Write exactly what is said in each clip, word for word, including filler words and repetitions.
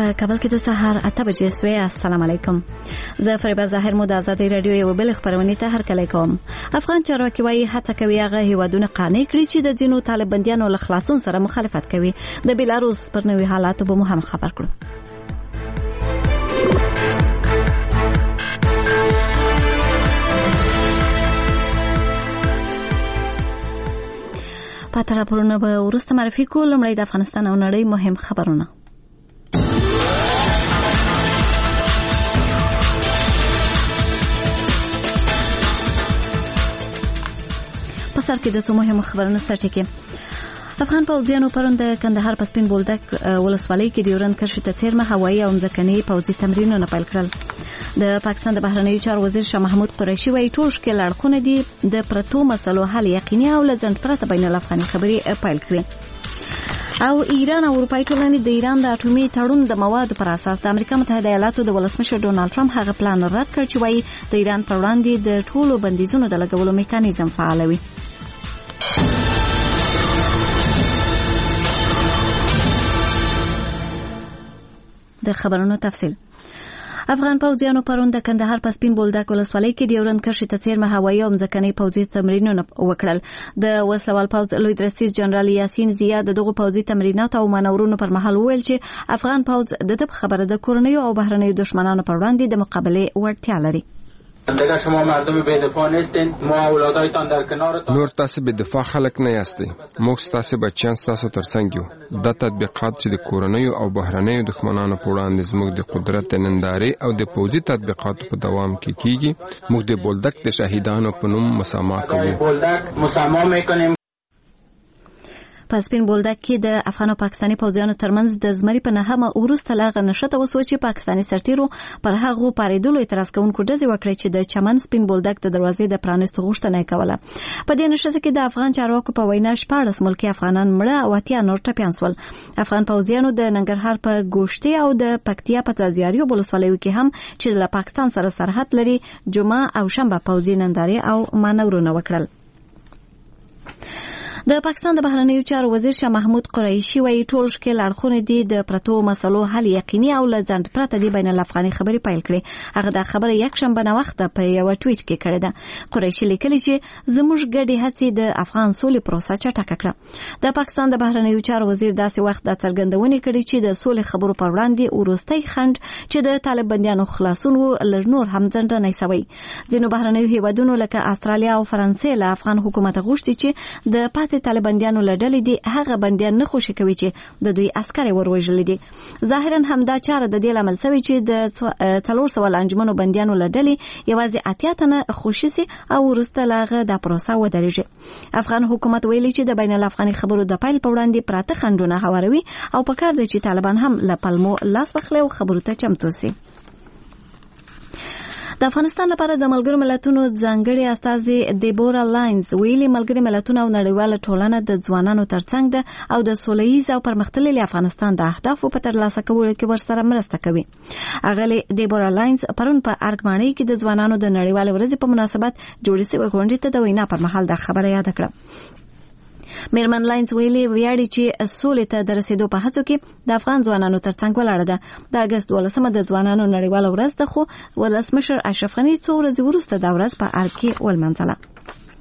په کابل کې د سهار اته بجې سوې. السلام علیکم. زه فریبه ظاهر مو د آزادۍ رادیو یو بل خبرونه ته هرکلی کوم. افغان چارواکي وايي هڅه کوي هغه هیوادونه قانع کړي چې د ځینو طالباندیانو له خلاصون سره مخالفت کوي. د بیلاروس پر نوي حالاتو به مو هم خبر کړو. پاتې راپورونه به وروسته معرفي کوو. لومړی د افغانستان او نړۍ مهم خبرونه. په سر کې د څو مهمو خبرونو سرټکی. افغان پوځیانو پرون د کندهار په سپین بولدک ولسوالۍ کې ډیورند کرښې ته څیرمه هوایي او ځمکني پوځي تمرینونه پیل کړل. د پاکستان د بهرنیو چارو وزیر شاه محمود قریشي وايي ټول ښکېل اړخونه دي د پرتو مسلو حل یقیني او له ځنډ پرته بین الافغاني خبرې پیل کړي. او ایران او اروپایي ټولنې د ایران د اټومي تړون د موادو پر اساس د امریکا متحده ایالاتو د ولسمشر ډونالد ټرمپ هغه پلان رد کړ چې وايي د ایران پر وړاندې د ټولو بندیزونو د لګولو میکانیزم فعالوي. د خبرونو تفصیل. افغان پوځیانو پرون د کندهار په سپین بولدک ولسوالۍ کې ډیورند کرښې ته څیرمه هوایي او ځمکني پوځي تمرینونه وکړل. د وسلوال پوځ لوی درستیز جنرال یاسین زیا د دغو پوځي تمریناتو او مانورونو پر مهال وویل چې افغان پوځ د دې خبره د کورنیو او بهرنیو دشمنانو پر وړاندې د مقابله وړتیا لري. دیگه شما مردم به دفاع نیستین، ما اولادایتان در کنارتان. نور تاسو به دفاع خلک نه یاستئ. موږ تاسو بچیان تاسو ترڅنګ یو. د تطبیقات چې د کورنیو او بهرنیو دښمنانو په وړاندې زموږ د قدرت نندارې او د پوځي تطبیقاتو په دوام کې کیږي. موږ د بولدک د شهیدانو په نوم مسامحه کوو. بولدک مسامحه میکنیم. په سپین بولدک کې د افغان او پاکستاني پوځیانو ترمنځ د زمري په نهمه وروسته لاغه نشته وسو چې پاکستاني سرتیرو پر هغه پاریدلو اعتراض کوونکو ډزې وکړې چې د چمن سپین بولدک د دروازې د پرانیستو غوښتنه کوله. په دې نشته کې د افغان چارواکو په وینا شپاړس ملکی افغانان مړه او اتیا نور ټپیان شول. افغان پوځیانو د ننګرهار په ګوشتي او د پکتیا په تازیاریو ولسوالیو کې هم چې له پاکستان سره سرحد لري جمعه او شنبه پوځي نندارې او مانورونه وکړل. د پاکستان د بهرنیو چارو وزیر شاه محمود قریشي وايي ټول ښکېل اړخونه دي د پرتو مسلو حل یقیني او له ځنډ پرته دي بین الافغاني خبرې پیل کړي. هغه دا خبره یکشنبه نه وخته په یو ټویټ کې کړې ده. قریشي لیکلي چې زموږ ګډې هڅې د افغان سولې پروسه چټکه کړه. د پاکستان د بهرنیو چارو وزیر داسې وخت د څرګندونې کړې چې د سولې خبرو پر وړاندې وروستۍ خنډ چې د طالباندیانو خلاصون و لږ نور هم ځنډنی شوی. ځینو بهرنیو هیوادونو لکه استرالیا او فرانسې له افغان حکومت غوښتي چې د پاتې طالباندیانو لړلې دي هغه بندیان نه خوشي کوي چې د دوی عسکر وروژل دي. ظاهرا هم دا چاره د دې لامل شوی چې د څلور سوه انجمنو بندیانو لړلې یوازې اتیا تنه خوشي سي او ورسته لاغه د پروسه ودرېږي. افغان حکومت ویلي چې د بین الافغاني خبرو د پیل په وړاندې پراته خنډونه هواروي او په کار دی چې طالبان هم له پلمو لاس واخلي او خبرو ته چمتو سي. د افغانستان لپاره د ملګرو ملتونو ځانګړي استازي دیبورا لاینز ویلي ملګري ملتونه او نړیواله ټولنه د ځوانانو ترڅنګ ده او د سولهییز او پرمختللي افغانستان د اهدافو په ترلاسه کولو کې ورسره مرسته کوي. اغلی دیبورا لاینز پرون په ارګمانۍ کې د ځوانانو د نړیوال ورځې په مناسبت جوړې شوې غونډې ته د وینا پر مهال دا خبره یاد کړه. میرمن لاینز ویلي ویاړي چې سولې ته د رسیدو په هڅو کې د افغان ځوانانو ترڅنګ ولاړه ده. د اګست دولسمه د ځوانانو نړیواله ورځ ده خو ولسمشر اشرف غني څو ورځې وروسته دا ورځ په ارګ کې ولمانځله.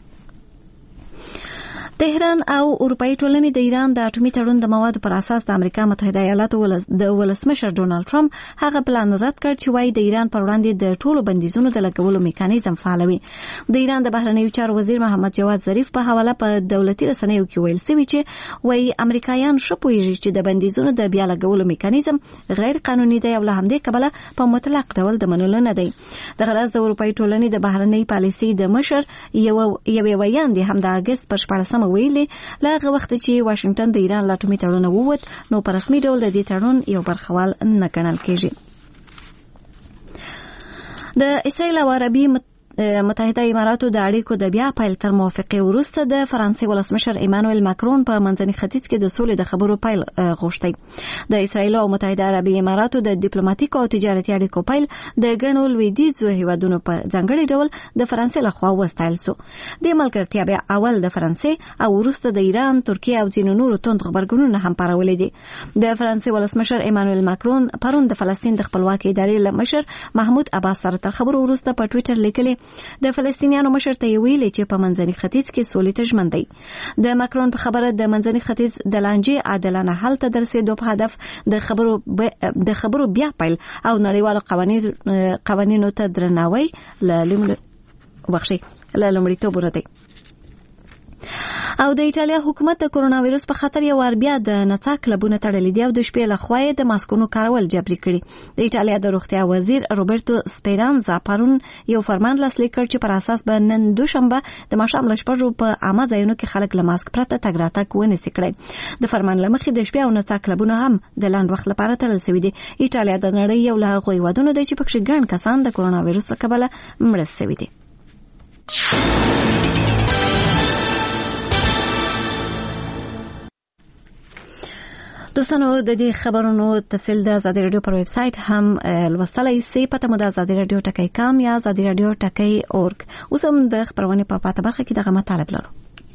تهران او اروپایي ټولنې د ایران د اټومي تړون د موادو پر اساس د امریکا متحده ایالاتو د ولسمشر ډونالد ټرمپ هغه پلان رد کړ چې وايي د ایران پر وړاندې د ټولو بندیزونو د لګولو میکانیزم فعالوي. د ایران د بهرنیو چارو وزیر محمد جواد ظریف په حواله په دولتي رسنیو کې ویل شوی چې وايي امریکایان ښه پوهیږي چې د بندیزونو د بیا لګولو میکانیزم غیر قانوني دی او له همدې کبله په مطلق ډول د منلو نه دی. د غرض د اروپایي ټولنې د بهرنۍ پالیسۍ د مشر یو یو ویان دی هم د اګست په شپاړسمه ویلي لاغه وخت چې واشنگټن د ایران له اټومي تړون ووت نو په رسمي ډول د دې تړون یو برخوال نه ګڼل کېږي. د اسرائیل او عربي متحده ایالاتو د اړیکو د بیا پیل تر موافقې وروسته د فرانسې ولسمشر ایمانوئل ماکرون په منځني ختیځ کې د سولې د خبرو پیل غوښتی. د اسرایل او متحده عربي اماراتو د ډیپلوماټیک او تجارتي اړیکو پیل د ګڼو لویدیځو هیوادونو په ځانګړي ډول د فرانسې لخوا وستایل سو. د ملګرتیا بیا اول د فرانسې او وروسته د ایران، ترکیه او ځینو نورو توند خبرګونونه هم پارولې دي. د فرانسې ولسمشر ایمانوئل ماکرون پرون د فلسطین د خپلواکۍ ادارې مشر محمود عباس سره تر خبرو وروسته په ټوئیټر لیکلي د فلسطینیانو مشر ته ویلي چې په منځني ختیځ کې سولې ته ژمن دی. د ماکرون په خبره د منځني ختیځ د لانجې عادلانه حل ته د رسېدو په هدف د خبرو ب... د خبرو بیا پیل او نړیوالو قوانینو قوانینو ته درناوی له بخښي له لومړیتوب ورته. او د ایټالیا حکومت د کرونا وایرس په خاطر یو وار بیا د نڅا کلبونه تړلي دي او د شپې لخوا د ماسکونو کارول جبري کړي. د ایټالیا د روغتیا وزیر روبرتو سپیرانزا پرون یو فرمان لاسلیک کړ چې پر اساس به نن دوشنبه د ماښام له شپږو په عامه ځایونو کې خلک له ماسک پرته تګ راتګ ونسي کړي. د فرمان له مخې د شپې او نڅا کلبونه هم د لاند وخت لپاره تړل شوي دي. ایټالیا د نړۍ یو له هغو هیوادونو دی چې پکې ګڼ کسان د کرونا وایرس له کبله مړه شوي دي. دوستانو د دې خبرونو تفصیل د آزادي رادیو پر ویب سټ هم لوستلای شئ. پته مو د آزادي رادیو ټکی کام یا آزادي رادیو ټکی اورګ. اوس هم د خبرونې په پاته برخه کې دغه مطالب لرو.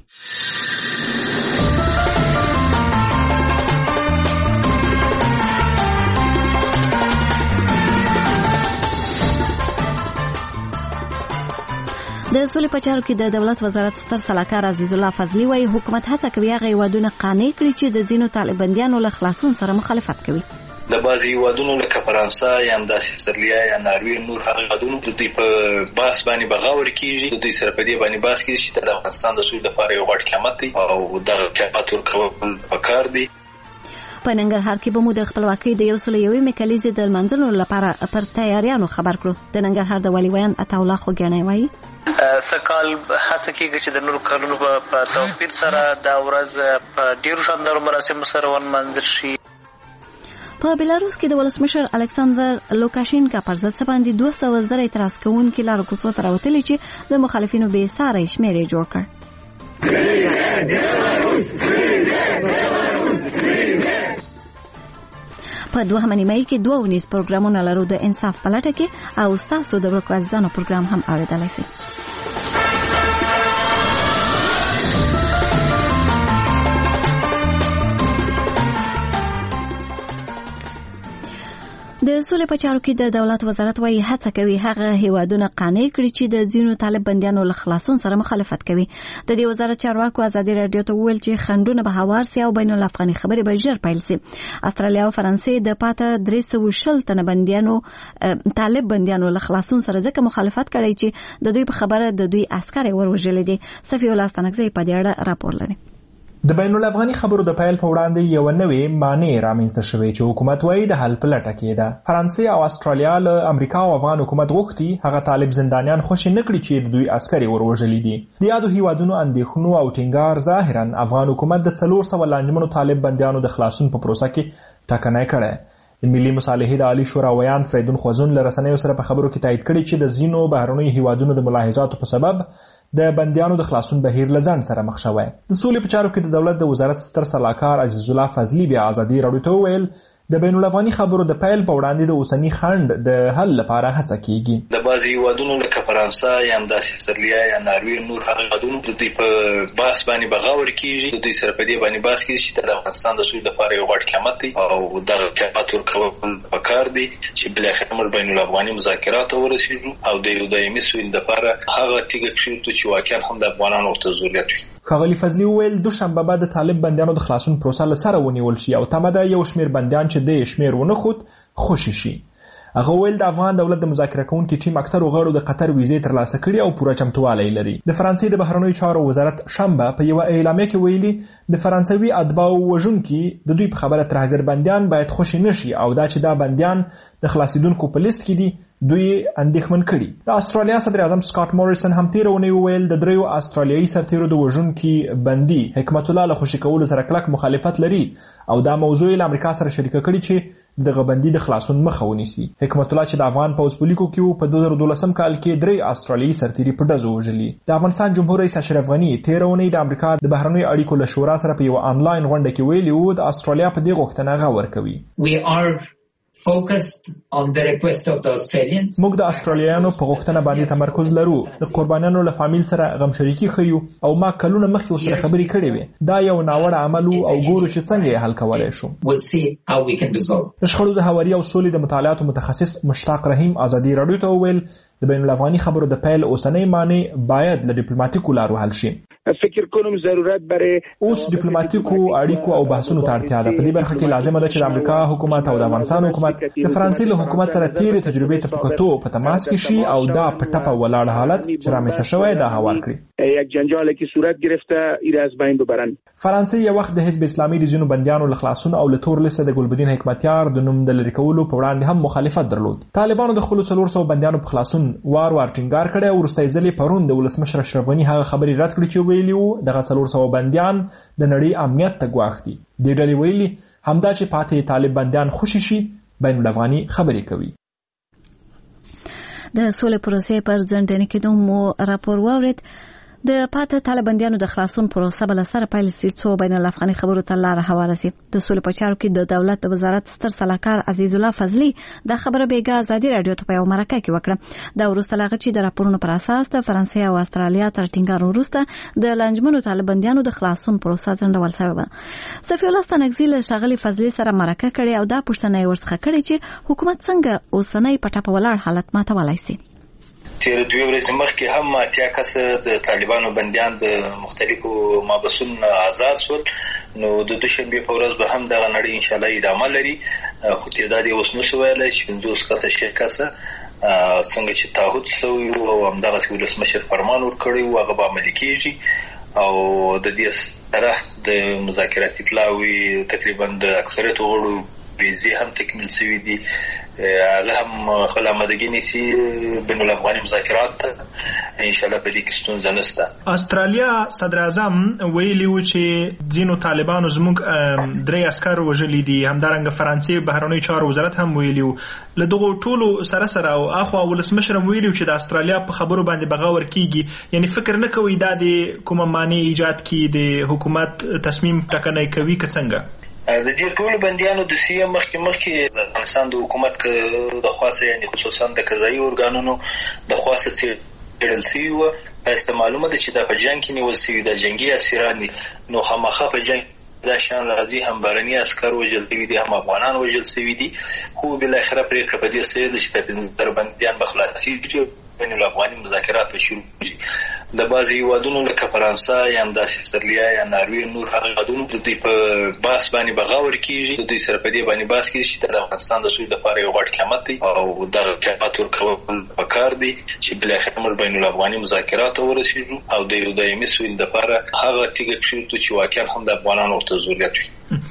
د سولې په چارو کې د دولت وزارت ستر سلاکار عزیز الله فضلی وايي حکومت هڅه کوي هغه هیوادونه قانع کړي چې د ځینو طالباندیانو له خلاصون سره مخالفت کوي. د بعضي هیوادونو لکه فرانسه یا همداسې استرالیا یا ناروې نور هغه هیوادونو د دوی په باس باندې بغاور کیږي. د دوی سره په دې باندې باس کیږي چې د افغانستان د سولې لپاره یو غټ قیامت دی او دغه قیامت ورکول پکار دی. په ننګرهار کې به مو د خپلواکۍ د یو سل یوې کلیزې د لمانځلو لپاره پر تیاریانو خبر کړو. د ننګرهار د والي ویان عطاالله خوګیاڼی وایي سکال هڅه کیږي چې د نورو کارونو په توفیر سره دا ورځ په ډیرو شاندارو مراسمو سره ونمانځل شي. په بلاروس کې د ولسمشر الکساندر لوکاشینکا پر ضد باندې دوه سوه زره اعتراض کوونکي لارو کوڅو ته راوتلي چې د مخالفینو بې ساري شمېر یې جوړ کړ. په دوهمه نیمایي کې دوه ونیز پروګرامونه لرو. د انصاف په لټه کې او ستاسو د ورکو عزیزانو پروګرام هم اورېدلی شئ. د سولې په چارو کې د دولت وزارت وايي هڅه کوي هغه هیوادونه قانع کړي چې د ځینو طالب بندیانو له خلاصون سره مخالفت کوي. د دې وزارت چارواکو آزادي رادیو ته وویل چې خنډونه به هوار سي او بین الافغاني خبرې به ژر پیل سي. استرالیا او فرانسې د پاته درې سوه شل تنه بندیانو طالب بندیانو له خلاصون سره ځکه مخالفت کړی چې د دوی په خبره د دوی عسکر وروژلې دي. صفي الله ستنګزی په دې اړه راپور لري. د بین الافغاني خبرو د پیل په وړاندې یو نوې معنی رامنځته شوې چې حکومت وايي د حل په لټه کې ده. فرانسې او استرالیا له امریکا او افغان حکومت غوښتي هغه طالب زندانیان خوشي نه کړي چې د دوی عسکر وروژلي دي. د یادو هیوادونو اندېښنو او ټینګار ظاهرا افغان حکومت د څلور سوه لانجمنو طالب بندیانو د خلاصون په پروسه کې ټکنی کړی. د ملي مصالحې د عالی شورا ویان فریدون خوزون له رسنیو سره په خبرو کې تایید کړي چې د ځینو بهرنیو هیوادونو د ملاحظاتو په سبب د بندیانو د خلاصون بهیر لزان سره مخ شوی. د سولې په چارو کې د دولت د وزارت ستر سلاکار عزیز الله فضلی بیا آزادي رادیو ته وویل د بین الافغاني خبرو د پیل په وړاندې د اوسني خنډ د حل لپاره هڅه کیږي. د بعضي هیوادونو لکه فرانسه یا همداسې استرالیا یا ناروې نور هغه هیوادونو د دوی په باس باندې بغاور کیږي. د دوی سره په دې باندې باس کیږي چې د افغانستان د سولې لپاره یو غټ قیامت دی او دغه قیامت ورکول پکار دی چې بالاخره موږ بین الافغاني مذاکرات ورسېږو او د یو دایمي سولې لپاره هغه تیږه کښېږدو چې واقعا هم د افغانانو ورته ضرورت وي. ښاغلي فضلي وویل دوشنبه به د طالب بندیانو د خلاصون پروسه له سره ونیول شي او تمه ده یو شمېر بندیان چې د شمېر ونه خود خوشي شي. هغه ویل د افغان دولت د مذاکره کوونکي ټیم اکثرو غړو د قطر ویزې ترلاسه کړي او پوره چمتووالی لري. د فرانسې د بهرنیو چارو وزارت شنبه په یوه اعلامیه کې ویلي د فرانسوي اتباعو وژونکي د دوی په خبره ترهګر بندیان باید خوشي نشي او دا چې دا بندیان د خلاصیدونکو په لیست کې دي دوی اندېښمن کړي. د استرالیا صدر اعظم سکاټ موریسن هم تېره اونۍ وویل د دریو استرالیایي سرتیرو د وژونکي بندي حکمت الله له خوشي کولو سره کلک مخالفت لري او دا موضوع له امریکا سره شریکه کړي چې دغه بندي د خلاصون مخه ونیسي. حکمت الله چې د افغان پوځ په لیکو کې په دوه زره دولسم کال کې درې استرالیایي سرتیري په ډزو وژلي. د افغانستان جمهور رئیس اشرف غني تېره اونۍ د امریکا د بهرنیو اړیکو له شورا سره په یوه آنلاین غونډه کې ویلي وو د استرالیا په دې غوښتنه غور کوي. We are focused on the request of the Australians. موږ د استرالیایانو په غوښتنه باندې تمرکز لرو. د قربانیانو له فامیل سره غم شریکي ښیو او ما کلونه مخکې ورسره خبرې کړې وې. دا یو ناوړه عمل و او ګورو چې څنګه یې حل کولی شو. We'll see how we can resolve. د شخړو د هواري او سولې د مطالعاتو متخصص مشتاق رحیم ازادي راډیو ته وویل د بین الافغاني خبرو د پیل اوسنۍ معنی باید له ډیپلوماټیکو لارو حل شي. فکر کوم ضرورت برای اوس ډیپلوماټیکو اړیکو او بحثونو ته اړتیا ده. په دې برخه کې لازمه ده چې د امریکا حکومت او د افغانستان حکومت د فرانسې له حکومت سره تیرې تجربې ته په کتو په تماس کې شي او دا په ټپه ولاړ حالت چې رامنځته شوی دا هوار کړي. یک جنجالی که صورت گرفته این از بین ببرن. فرانسې یو وخت د حزب اسلامي د ځینو بندیانو له خلاصون او له تور لیسته د ګلبدین حکمتیار د نوم د لرې کولو په وړاندې هم مخالفت درلود. طالبانو د خپلو څلور سوه بندیانو په خلاصون وار وار ټینګار کړی او وروستی ځل یې پرون د ولسمشر اشرف غني هغه خبرې رد کړې چې ویلي وو دغه څلور سوه بندیان د نړۍ امنیت ته ګواښ دي. دې ډلې ویلي همدا چې پاتې طالب بندیان خوشي شي بین الافغاني خبرې کوي. د سولې پروسې پر ځنډ کېدو مو راپور واورید. د پاتې طالباندیانو د خلاصون پروسه بل سره پیل سي څو بین الافغاني خبرو ته لار هواره سي. د سولې په چارو کې د دولت د وزارت ستر سلاکار عزیز الله فضلی د خبره بیګا ازادي رادیو ته په یو مرکه کې وکړه. دا وروسته لاغه چې د راپورونو پر اساس د فرانسې او استرالیا تر ټینګار وروسته د لنجمنو طالباندیانو د خلاصون پروسه ځنډول شوې ده. صفی الله ستانکزی له شاغلی فضلی سره مرکه کړي او دا پوښتنه یې ورڅخه کړې چې حکومت څنګه اوسنۍ په ټاپه ولاړ حالت ماتولای سي. تیر دوی ورځې مخکې هم اتیا کسه د طالبانو بندیان د مختلفو مابسونو آزاد شول. نو د دوشنبه په ورځ به هم دغه نړۍ ان شاء الله ادامه لري. خو تعداد یې اوس نشو ویلای چې پنځوس کسه شل کسه څنګه چې تعهد شوی او همدغه ولسمشر فرمان ورکړی او هغه به عملي کیږي او د دې سره د مذاکراتي پلاوی تقریبا د اکثریت غړو ویزې هم تکمیل شوي دي. هغه هم خپل آمادګي نیسي بین الافغاني مذاکرات ان شاء الله په دې کې ستونزه نشته. استرالیا صدر اعظم ویلي و چې ځینو طالبانو زموږ درې عسکر وژلي دي. همدارنګه فرانسې بهرنیو چارو وزارت هم ویلي و. له دغو ټولو سره سره او اخوا ولسمشر هم ویلي چې د استرالیا په خبرو باندې بغاور کیږي. یعنی فکر نه کوي دا د کومه معنی ایجاد کی د حکومت تصمیم ټاکنه کوي که څنګه؟ د دې ټول بندیانو د سیه مخکې مخکې د افغانستان د حکومت د خاصه یعنی خصوصا د قضایي ارګانونو د خاصه څېړل شوي وو. تاسو معلومه ده چې دا په جنګ کې نیول شوي د جنگي اسیران دي. نو خامخا په جنګ دا شان راځي هم بهرني عسکر وژل شوي دي هم افغانان وژل شوي دي. خو بالاخره پرېکړه په دې سره ده چې د پنځه بندیان به خلاصېږي بین الافغاني مذاکرات به شروع شي. د بعضې هېوادونو لکه فرانسه یا همداسې استرالیا یا ناروې نور هغه هېوادونو د دوی په بحث باندې به غور کېږي. د دوی سره په دې باندې بحث کېږي چې د افغانستان د سولې لپاره یو غټ قیمت دی او دغه قیمت ورکول پکار دی چې بالاخره موږ بین الافغاني مذاکرات ته ورسېږو او د یو دایمي سولې لپاره هغه تیږه کېږدو چې واقعا هم د افغانانو ورته ضرورت وي.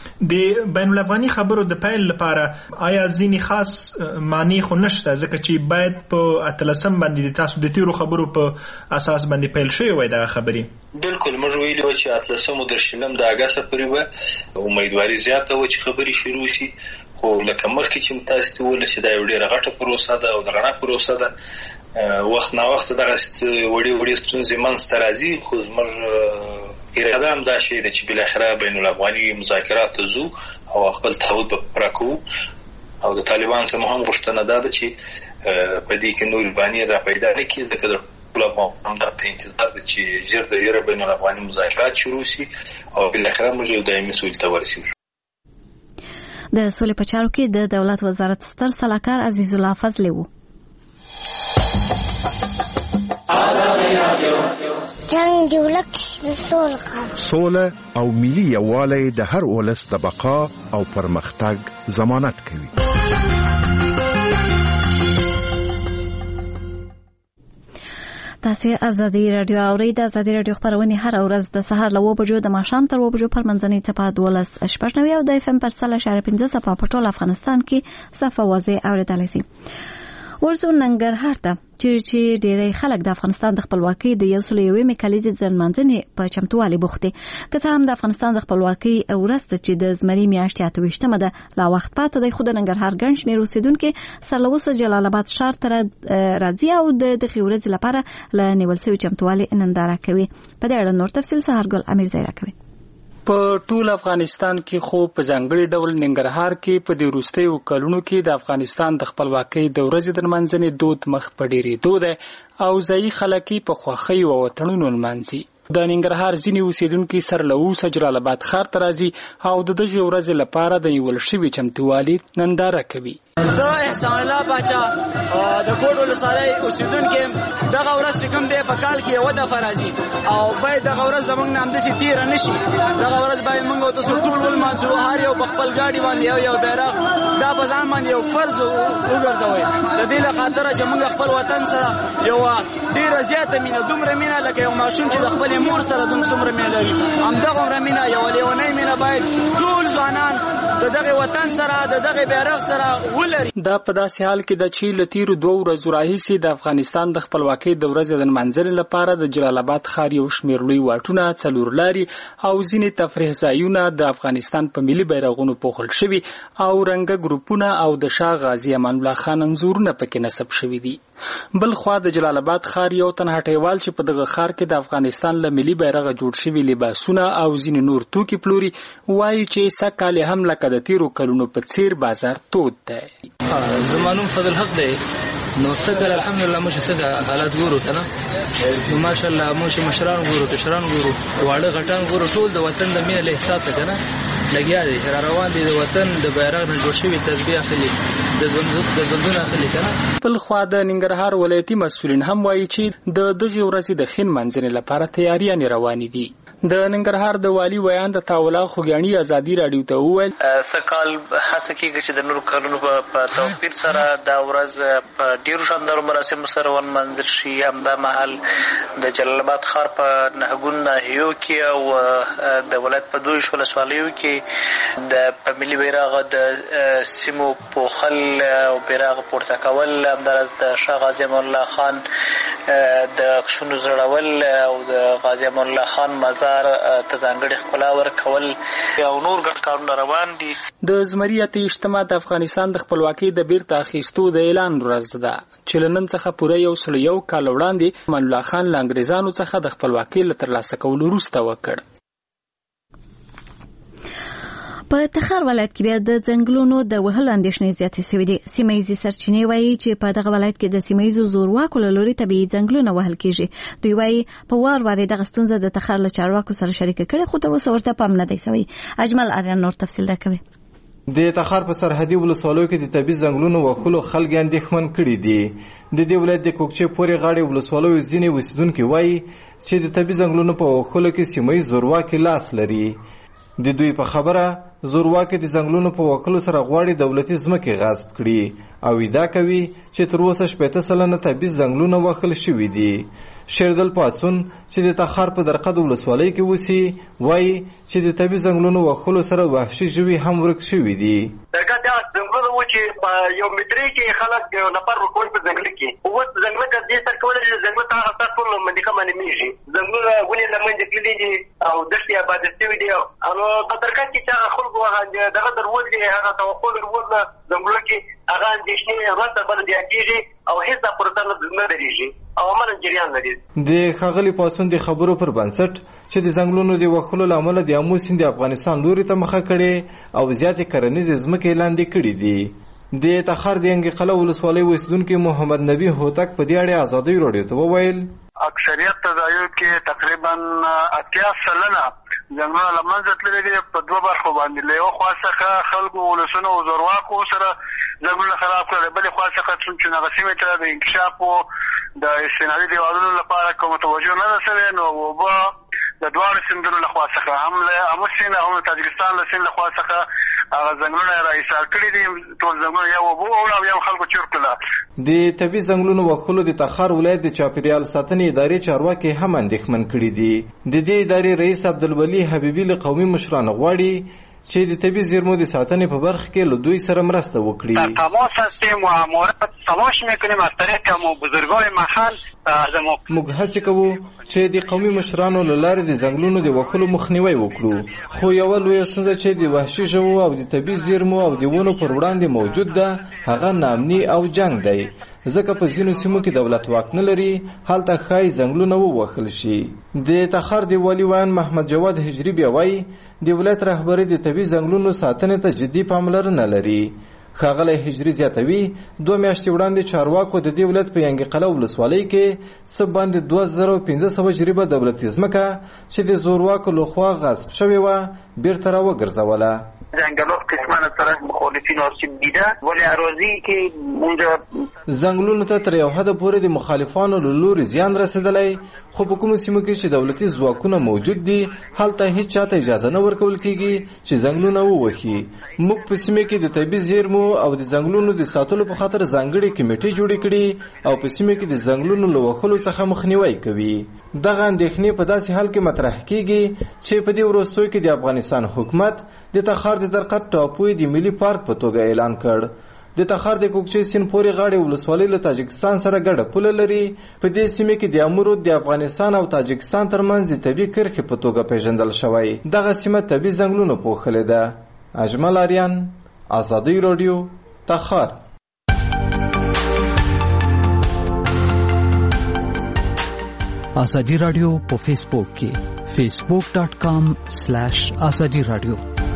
د بین الافغاني خبرو د پیل لپاره آیا ځینې خاص معنی خو نشته ځکه چې باید په اتلسم باندې د تاسو د تیرو خبرو په اساس باندې پیل شوی وای دغه خبرې؟ بالکل موږ ویلي وو چې اتلسم او درشلم د اګست پورې وه. امیدواري زیاته وه چې خبرې شروع شي. خو لکه مخکې چې تاسو ته وویل چې دا یو ډېره غټه پروسه ده او درنه پروسه ده. وخت نا وخت دغه وړې وړې ستونزې منځته راځي. خو زموږ اراده هم دا شی ده چې بالاخره بین الافغاني مذاکرات ته ځو او خپل تعهد به پوره کوو. او د طالبانو څخه هم غوښتنه دا ده چې په دې کې نور بانی را پیدا نه کړي ځکه د ټول افغان ته انتظار ده چې ژر د یوه بین الافغاني مذاکرات شروع شي او بالاخره موږ یو دایمي سولې ته ورسېږو. د سولې په چارو کې د دولت وزارت ستر سلاکار عزیز الله فضلی و. جنگ دی ولک سول خام سوله او ملي یووالی د هر ولس د بقا او پرمختګ ضمانت کوي. تاسو ازادي رادیو اورئ. د ازادي رادیو خبرونه هر ورځ د سهار له اوه بجو د ماښام تر اوه بجو پر منځنۍ څپه دولس شپږ نوي او د اف ام پر سل اشاره پنځه څپه په ټول افغانستان کې صفه واضح اوریدلای شي. ورسو ننګرهار ته چې ډېری خلک د افغانستان د خپلواکۍ د یو سل یوې کلیزې د لمانځنې په چمتووالي بوخت دي. که څه هم د افغانستان د خپلواکۍ ورځ چې د زمري میاشتې اته ویشتمه ده لا وخت پاته دی، خو د ننګرهار ګڼ شمېر اوسېدونکي سرلوسه جلال آباد ښار ته راځي او د دغې ورځې لپاره له نیول سوي چمتووالي ننداره کوي. په دې اړه نور تفصیل سهارګل امیرزی راکوي. په ټول افغانستان کې خو په ځانګړي ډول ننګرهار کې په دې وروستیو کلونو کې د افغانستان د خپلواکۍ د ورځې د لمانځنې دود مخ په ډېرېدو دی او ځایي خلک یې په خوښۍ او وطنونو لمانځي. د ننګرهار ځینې اوسېدونکي سر له اوسه جلال آباد ښار ته راځي او د دغې ورځې لپاره د نیول شوي چمتووالي ننداره کوي. زه احسان الله باچا د کوټ ولسوالۍ اوسېدونکی یم. دغه ورځ چې کوم دی په کال کې یوه دفعه راځي او باید دغه ورځ زموږ نه همداسې تېره نه شي. دغه ورځ باید موږ او تاسو ټول ولمانځو، هر یو په خپل ګاډي باندې یو یو بیرغ دا په ځان باندې یو فرض وګرځوئ د دې له خاطره چې موږ خپل وطن سره یوه ډېره زیاته مینه، دومره مینه لکه یو ماشوم چې د خپلې مور سره دومره مینه لري، همدغومره مینه یوه لیونۍ مینه باید ټول ځوانان د دغه وطن سره د دغه بیرغ سره ولري. دا په داسې حال کې د چې له تیرو دوه ورځو راهیسې د افغانستان د خپلواکۍ د ورځې د لمانځنې لپاره د جلال آباد ښار یو شمېر لوی واټونه، څلور لارې او ځینې تفریح ځایونه د افغانستان په ملي بیرغونو پوښل شوي او رنګه ګروپونه او د شاه غازي امان الله خان انځورونه پکې نصب شوي دي. بل خوا د جلال آباد ښار یو تن هټیوال چې په دغه ښار کې د افغانستان له ملي بیرغه جوړ شوي لباسونه او ځینې نور توکي پلوري وایي چې سږکال هم لکه د تیرو کلونو په څیر بازار تود دی. زمانوم فضل حق دی نو سږکال الحمدلله موږ څنګه حالات ګورو که نه، نو ماشاءالله موږ مشران ګورو، کشران ګورو، واړه غټان ګورو، ټول د وطن د مینې له احساسه که نه لګیا دي، را روان دي، د وطن د بیرغ نه جوړ شوي تسبیح اخلي، د ژوندونه اخلي که نه. بل خوا د ننګرهار ولایتي مسؤلین هم وایي چې د دغې ورځې د ښې لمانځنې لپاره تیاریانې روانې دي. د ننګرهار د والي ویان د تاولا خوګیاڼي ازادي راډیو ته وویل سکال هڅه کېږي چې د نورو کلونو په توفیر سره دا ورځ په ډېرو شاندارو مراسمو سره ونمانځل شي. همدا مهال د جلال آباد ښار په نهګون ناحیو کې او د ولایت په دویش ولسوالیو کې د په ملي بیرغ د سیمو پوښل او بیرغ پورته کول، همداراز د شاه غازي امان الله خان د عکسونو زړول او د غازي امان الله خان مزار ته ځانګړې ښکلا ورکول او نور ګډ کارونه روان دي. د زمري اته ویشتمه د افغانستان د خپلواکۍ د بیرته اخیستو د اعلان ورځ ده چې له نن څخه پوره یو سل یو کال وړاندې امان الله خان له انګریزانو څخه د خپلواکۍ له ترلاسه کولو وروسته وکړ. په تخار ولایت کې بیا د ځنګلونو د وهلو اندېښنې زیاتې شوې دي. سیمه ییزې سرچینې وایي چې په دغه ولایت کې د سیمه ییزو زورواکو له لوري طبیعي ځنګلونه وهل کېږي. دوی وایي په وار وار دغه ستونزه د تخار له چارواکو سره شریکه کړې، خو تر اوسه ورته پام نه دی شوی. اجمل آریان نور تفصیل راکوي. د تخار په سرحدي ولسوالیو کې د طبیعي ځنګلونو وهلو خلک اندېښمن کړي دي. د دې ولایت د کوکچې پورې غاړې ولسوالیو ځینې اوسېدونکي وایي چې د طبیعي ځنګلونو په وهلو کې سیمه ییز زورواکي لاس لري. د دوی په خبره زورواکي د ځنګلونو په وهلو سره غواړي دولتي ځمکې غصب کړي او ادعا کوي چې تر اوسه شپېته سلنه طبیعي ځنګلونه وهل شوي دي. شیردل پاڅون چې د تخار په درقد ولسوالۍ کې اوسي وایي چې د طبیعي ځنګلونو وهلو سره وحشي ژوي هم ورک شوي دي. ځنګلونه و چې په یو مترې کې خلک یو نفر ورکول په ځنګل کې اوس ځنګله که دې سر کولی چې ځنګله ته هغه سر ټول منطقه باندې مېږي، ځنګلونه ونې له منځه تللي دي او دښتې آباده شوي دي. نو په درقد کې چې هغه خلکو دغه درول دي هغه توقع درول نه ځنګلو کې هغه اندېښنې ورځ تر بله زیاتېږي او هېڅ دا پروسه نه درېږي او عملاً جریان لري. د ښاغلي پاڅون د خبرو پر بنسټ چې د ځنګلونو د وهلو له امله د آمو سیند د افغانستان لوري ته مخه کړې او زیاتې کرنیزې ځمکې لاندې کړي دي. د تخار د ینګي قلعه ولسوالۍ اوسېدونکي محمد نبي هوتک په دې اړه ازادۍ راډیو ته وویل اکثریت ځایو کې تقریبا اتیا سلنه ځنګلونه له منځه تللي دي په دوه برخو باندې. له یوه خوا څخه خلکو ولسونو او زورواکو سره ځنګلونه خراب کړل، بلې خوا څخه چې هغه سیمې ته د انکشاف او د استنادي دیوالونو لپاره کوم توجه نه ده شوې، نو اوبه د دواړو سیندونو له خوا څخه هم له آمو سیند او هم د تاجکستان له سیند له خوا څخه هغه ځنګلونه را ایسار کړي دي. ټول ځنګلونه یا اوبه وړه او یا خلکو چور کړله. د طبیعي ځنګلونو وهلو د تخار ولایت د چاپیریال ساتنې ادارې چارواکي هم اندېښمن کړي دي. د دې ادارې رئیس عبدالولي حبیبي له قومي مشرانو غواړي چې د طبي زیرمو د ساتنې په برخه کې له دوی سره مرسته وکړي. در تماس هستیم و مورد تلاش میکنیم از طریق مو بزرگای محل. موږ هڅه کوو چې د قومي مشرانو له لارې د ځنګلونو د وهلو مخنیوی وکړو، خو یوه لویه ستونزه چې د وحشي ژوو او د طبي زیرمو او د ونو پر وړاندې موجود ده هغه ناامني او جنگ دی، ځکه په ځینو سیمو کې دولت واک نه لري، هلته ښایي ځنګلونه ووهل شي. د تخار د والي ویان محمد جواد هجري بیا وایي د ولایت رهبري د طبي ځنګلونو ساتنې ته جدي پاملرنه لري. ښاغلی هجري زیاتوي دوه میاشتې وړاندې چارواکو د دې ولایت په ینګي قلعه ولسوالۍ کې څه باندې دوه زره پنځه سوه جریبه دولتي ځمکه چې د زورواکو لخوا غصب شوې وه بیرته راوګرځوله. ځنګلات قسما از طرف مخالفین آسیب دیده ولی اراضی که اونجا ځنګلونو ته تر یو حده پورې د مخالفانو له لوري زیان رسېدلی، خو په کومو سیمو کې چې دولتي ځواکونه موجود دي هلته هیڅ چاته اجازه نه ورکول کیږي چې ځنګلونه ووهي. موږ په سیمه کې د طبي زیرمو او د ځنګلونو د ساتلو په خاطر ځانګړې کمیټې جوړې کړي او په سیمه کې د ځنګلونو له وهلو څخه مخنیوی کوي. دغه اندېښنې په داسې حال کې مطرح کیږي چې په دې وروستیو کې د افغانستان حکومت د تخار د درقد ټاپوی د ملي پارک په توګه اعلان کړ. د تخار د کوکچې سیند پورې غاړې ولسوالۍ له تاجکستان سره ګډه پوله لري. په دې سیمه کې د امورو د افغانستان او تاجکستان ترمنځ د طبي کرښې په توګه پیژندل شوی. دغه سیمه طبي ځنګلونو پوښلې ده. اجمل آریان، ازادي راډیو، تخار. ازادي راډیو په فیسبوک کې facebook dot com slash azadi radio.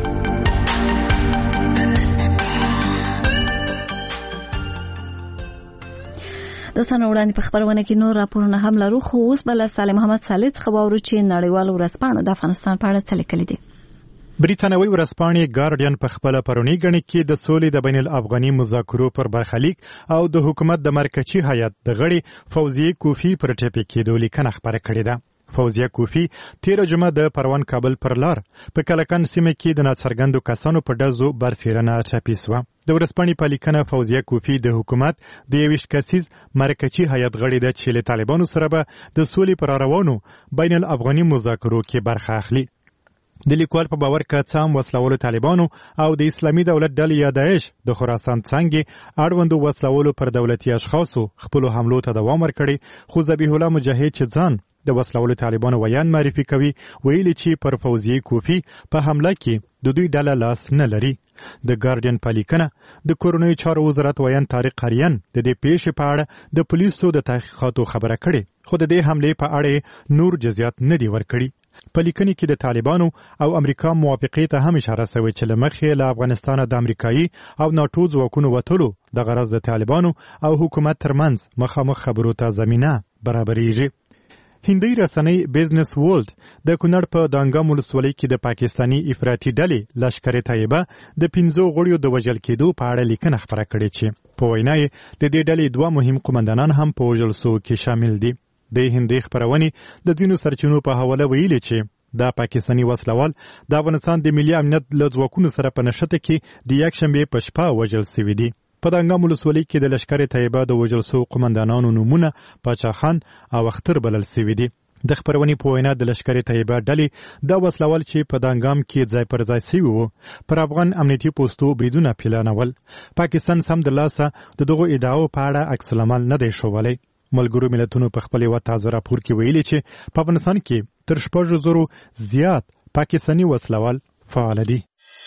دوستانو وړاندې په خبرونه کې نور راپورونه هم لرو، خو اوس بل صالح محمد صالح څخه واورو چې نړیوال ورځپاڼو د افغانستان په اړه څه لیکلي دي. بریتانوي ورځپاڼې ګارډین په خپل پرونی غني کې د سولې د بین الافغاني مذاکرو پر برخلیک او د حکومت د مرکزی هیئت د غړي فوزیه کوفی پر ټاپي کېدو لیکنه خبره کړې ده. فوزیه کوفی تیر جمعه د پروان کابل پر لار په کلکان سیمه کې د ناڅرګندو کسانو په ډزو برسیرنه ټاپي سوه. د ورځپاڼې په لیکنه فوزیه کوفی د حکومت د یویشت کسیز مرکزی هیئت غړي ده چې له طالبانو سره به د سولې پر روانو بین الافغاني مذاکرو کې برخه اخلي. د لیکوال په باور که څه هم وسلوالو طالبانو او د اسلامي دولت ډلې یا داعش د خراسان څانګې اړوندو وسلوالو پر دولتي اشخاصو خپلو حملو ته دوام ورکړی، خو ذبیح الله مجاهد چې ځان د وسلوالو طالبانو ویان معرفي کوي ویلي چې پر فوزیه کوفی په حمله کې د دوی ډله لاس نه لري. د ګارډین په لیکنه د کورنیو چارو وزارت ویان طارق قریان د دې پیښې په اړه د پولیسو د تحقیقاتو خبره کړې، خو د دې حملې په اړه نور جزئیات نه دي ورکړي. په لیکنې کې د طالبانو او امریکا موافقې ته هم اشاره شوې چې له مخې له افغانستانه د امریکایي او ناټو ځواکونو وتلو د غرض د طالبانو او حکومت ترمنځ مخامخ خبرو ته زمینه برابرېږي. هندۍ رسنۍ بیزنس ورلد د کونړ په دانګام ولسوالۍ کې د پاکستاني افراطي ډلې لشکر طیبه د پنځو غړیو د وژل کېدو په اړه لیکنه خپره کړې چې په وینا یې د دې ډلې دوه مهم قومندانان هم په وژل سوو کې شامل دي. د هندۍ خپرونې د ځینو سرچینو په حواله ویلي چې دا پاکستاني وسلوال د افغانستان د ملي امنیت له ځواکونو سره په نښته کې د یکشنبې په شپه وژل سوي دي. په دانګام ولسوالۍ کې د لشکر طیبه د وژل سوو قومندانانو نومونه پاچا خان او اختر بلل سوي دي. د خبرونې په وینا د لشکر طیبه ډلې دا وسلوال چې په دانګام کې ځای پر ځای سوي وو پر افغان امنیتي پوستو بریدونه پلانول. پاکستان سم د لاسه د دغو ادعاو په اړه عکس العمل نه دی ښوولی. ملګرو ملتونو په خپل یوه تازه راپور کې ویلي چې په افغانستان کې تر شپږو زرو زیات پاکستاني وسلوال فعال دي.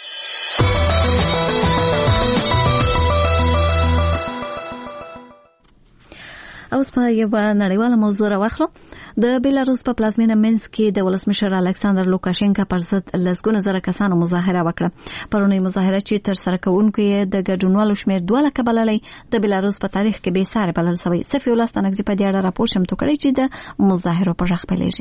اوس په یو نړیواله موضوع راوخلو. د بیلاروس په پلازمینه مینسک کې د ولسمشر الکساندر لوکاشینکا پر ضد لسګونه زره کسانو مظاهره وکړه. پرونی مظاهره چې تر سره کوونکو یې د ګډونوالو شمیر دوه لکه بللی د بیلاروس په تاریخ کې بې ساري بلل شوی. صفي الله ستانکزي په دې اړه راپور شمتو کړی چې د مظاهرو په غږ پیلېږي.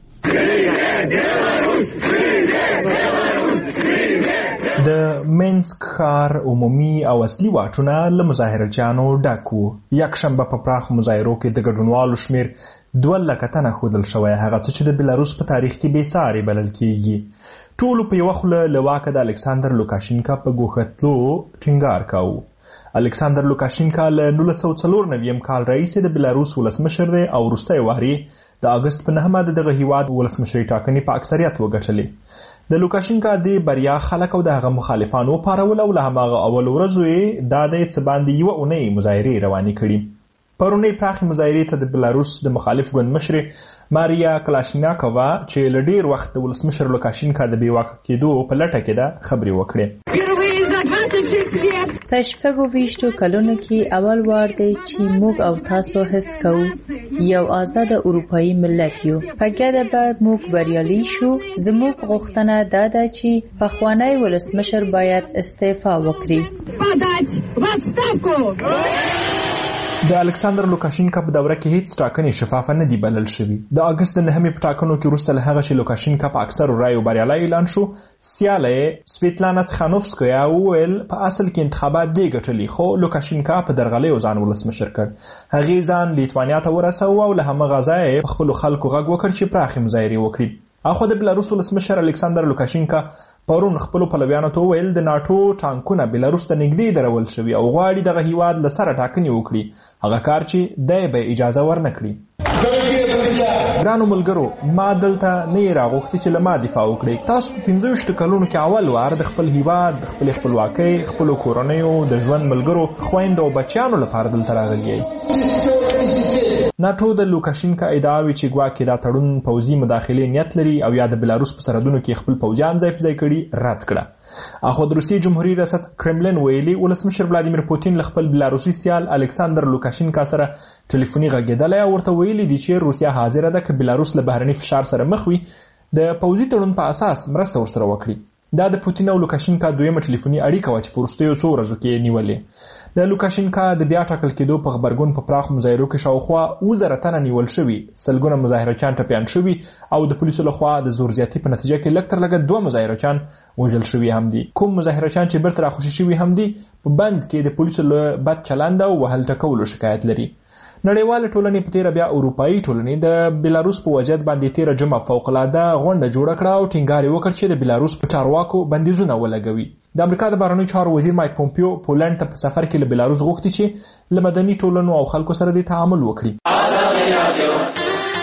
د مینسک ښار عمومي او اصلي واټونه له مظاهرچیانو ډک وو. یکشنبه په پراخو مظاهرو کې د ګډونوالو شمیر دوه لکه تنه ښودل شوی، هغه څه چې د بیلاروس په تاریخ کې بې ساري بلل کېږي. ټولو په یوه خوله له واکه د الکساندر لوکاشینکا په ګوښه تلو ټینګار کاوه. الکساندر لوکاشینکا له نولس سوه څلور نوي کال راهیسې د بلاروس ولسمشر دی او وروستی واري د اګست په نهمه د دغه هیواد ولسمشري ټاکنې په اکثریت وګټلې. د لوکاشینکا د بریا خلک او د هغه مخالفان وپارول او له هماغه اول ورځو یې دا دی څه باندې یوه اونۍ مظاهرې روانې کړي. پرونی پراخې مظاهرې ته د بلاروس د مخالف ګوند مشرې ماریا کلاشیناکووا چې له ډېر وخت د ولسمشر لوکاشینکا د بېواکه کېدو په لټه کې ده خبرې وکړې. په شپږو ویشتو کلونو کې اول وار دی چې موږ او تاسو حس کوو یو آزاد اروپایي ملت یو. په ګډه به موږ بریالي شو. زموږ غوښتنه دا ده چې پخوانی ولسمشر باید استعفا وکړي. د الکساندر لوکاشینکا په دوره کې هیڅ ټاکنې شفافه نه دي بلل شوي. د اګست د نهمې په ټاکنو کې وروسته له هغه چې لوکاشینکا په اکثرو رایو بریالی اعلان شو، سیاله یې سویتلانا تخانوفسکیا وویل په اصل کې انتخابات دی ګټلي، خو لوکاشینکا په درغلیو ځان ولسمشر کړ. هغې ځان لیتوانیا ته ورسوه او له همغه ځایه یې په خپلو خلکو غږ وکړ چې پراخې مظاهرې وکړي. اخوا د بلاروس ولسمشر الکساندر لوکاشینکا پرون خپلو پلویانو ته وویل د ناټو ټانکونه بلاروس ته نږدې درول شوي او غواړي دغه هیواد له سره ټاکنې وکړي، هغه کار چې دی به اجازه ورنه کړي. ګرانو ملګرو، ما دلته نه یې راغوښتي چې له ما دفاع وکړئ. تاسو په پنځه ویشتو کلونو کې اول وار د خپل هیواد د خپلې خپلواکۍ، خپلو کورنیو، د ژوند ملګرو، خویندو او بچیانو لپاره دلته راغلي یئ. ناټو د لوکاشینکا ادعاوي چې ګواکې دا تړون پوځي مداخلې نیت لري او یا د بلاروس په سرحدونو کې خپل پوځیان ځای په ځای کړي رد کړه. اخو د روسیې جمهوریت ریاست کرملین ویلي ولسمشر ولادیمیر پوتین له خپل بلاروسي سیال الکساندر لوکاشینکا سره ټلیفوني غږېدلی او ورته ویلي دي چې روسیه حاضره ده که بلاروس له بهرني فشار سره مخ وي د پوځي تړون په اساس مرسته ورسره وکړي. دا د پوتین او لوکاشینکا دویمه ټلیفوني اړیکه وه چې په وروستیو څو ورځو کې نیولې. د لوکاشینکا د بیا ټاکل کېدو په غبرګون په پراخو مظاهرو کې شاوخوا اووه زره تنه نیول شوي، سلګونه مظاهرچیان ټپیان شوي او د پولیسو لخوا د زور زیاتي په نتیجه کې لږ تر لږه دوه مظاهرچیان وژل شوي هم دي. کوم مظاهرچیان چې بیرته راخوشي شوي هم دي په بند کې د پولیسو له بد چلند او وهل ټکولو شکایت لري. نړیواله ټولنې په تیره بیا اروپایي ټولنې د بلاروس په وضعیت باندې تیره جمعه فوقالعاده غونډه جوړه کړه او ټینګار یې وکړ چې د بلاروس په چارواکو بندیزونه ولګوي. د امریکا د بهرنیو چارو وزیر مایک پومپیو پولنډ ته په سفر کې له بلاروس غوښتي چې له مدني ټولنو او خلکو سره د تعامل وکړي.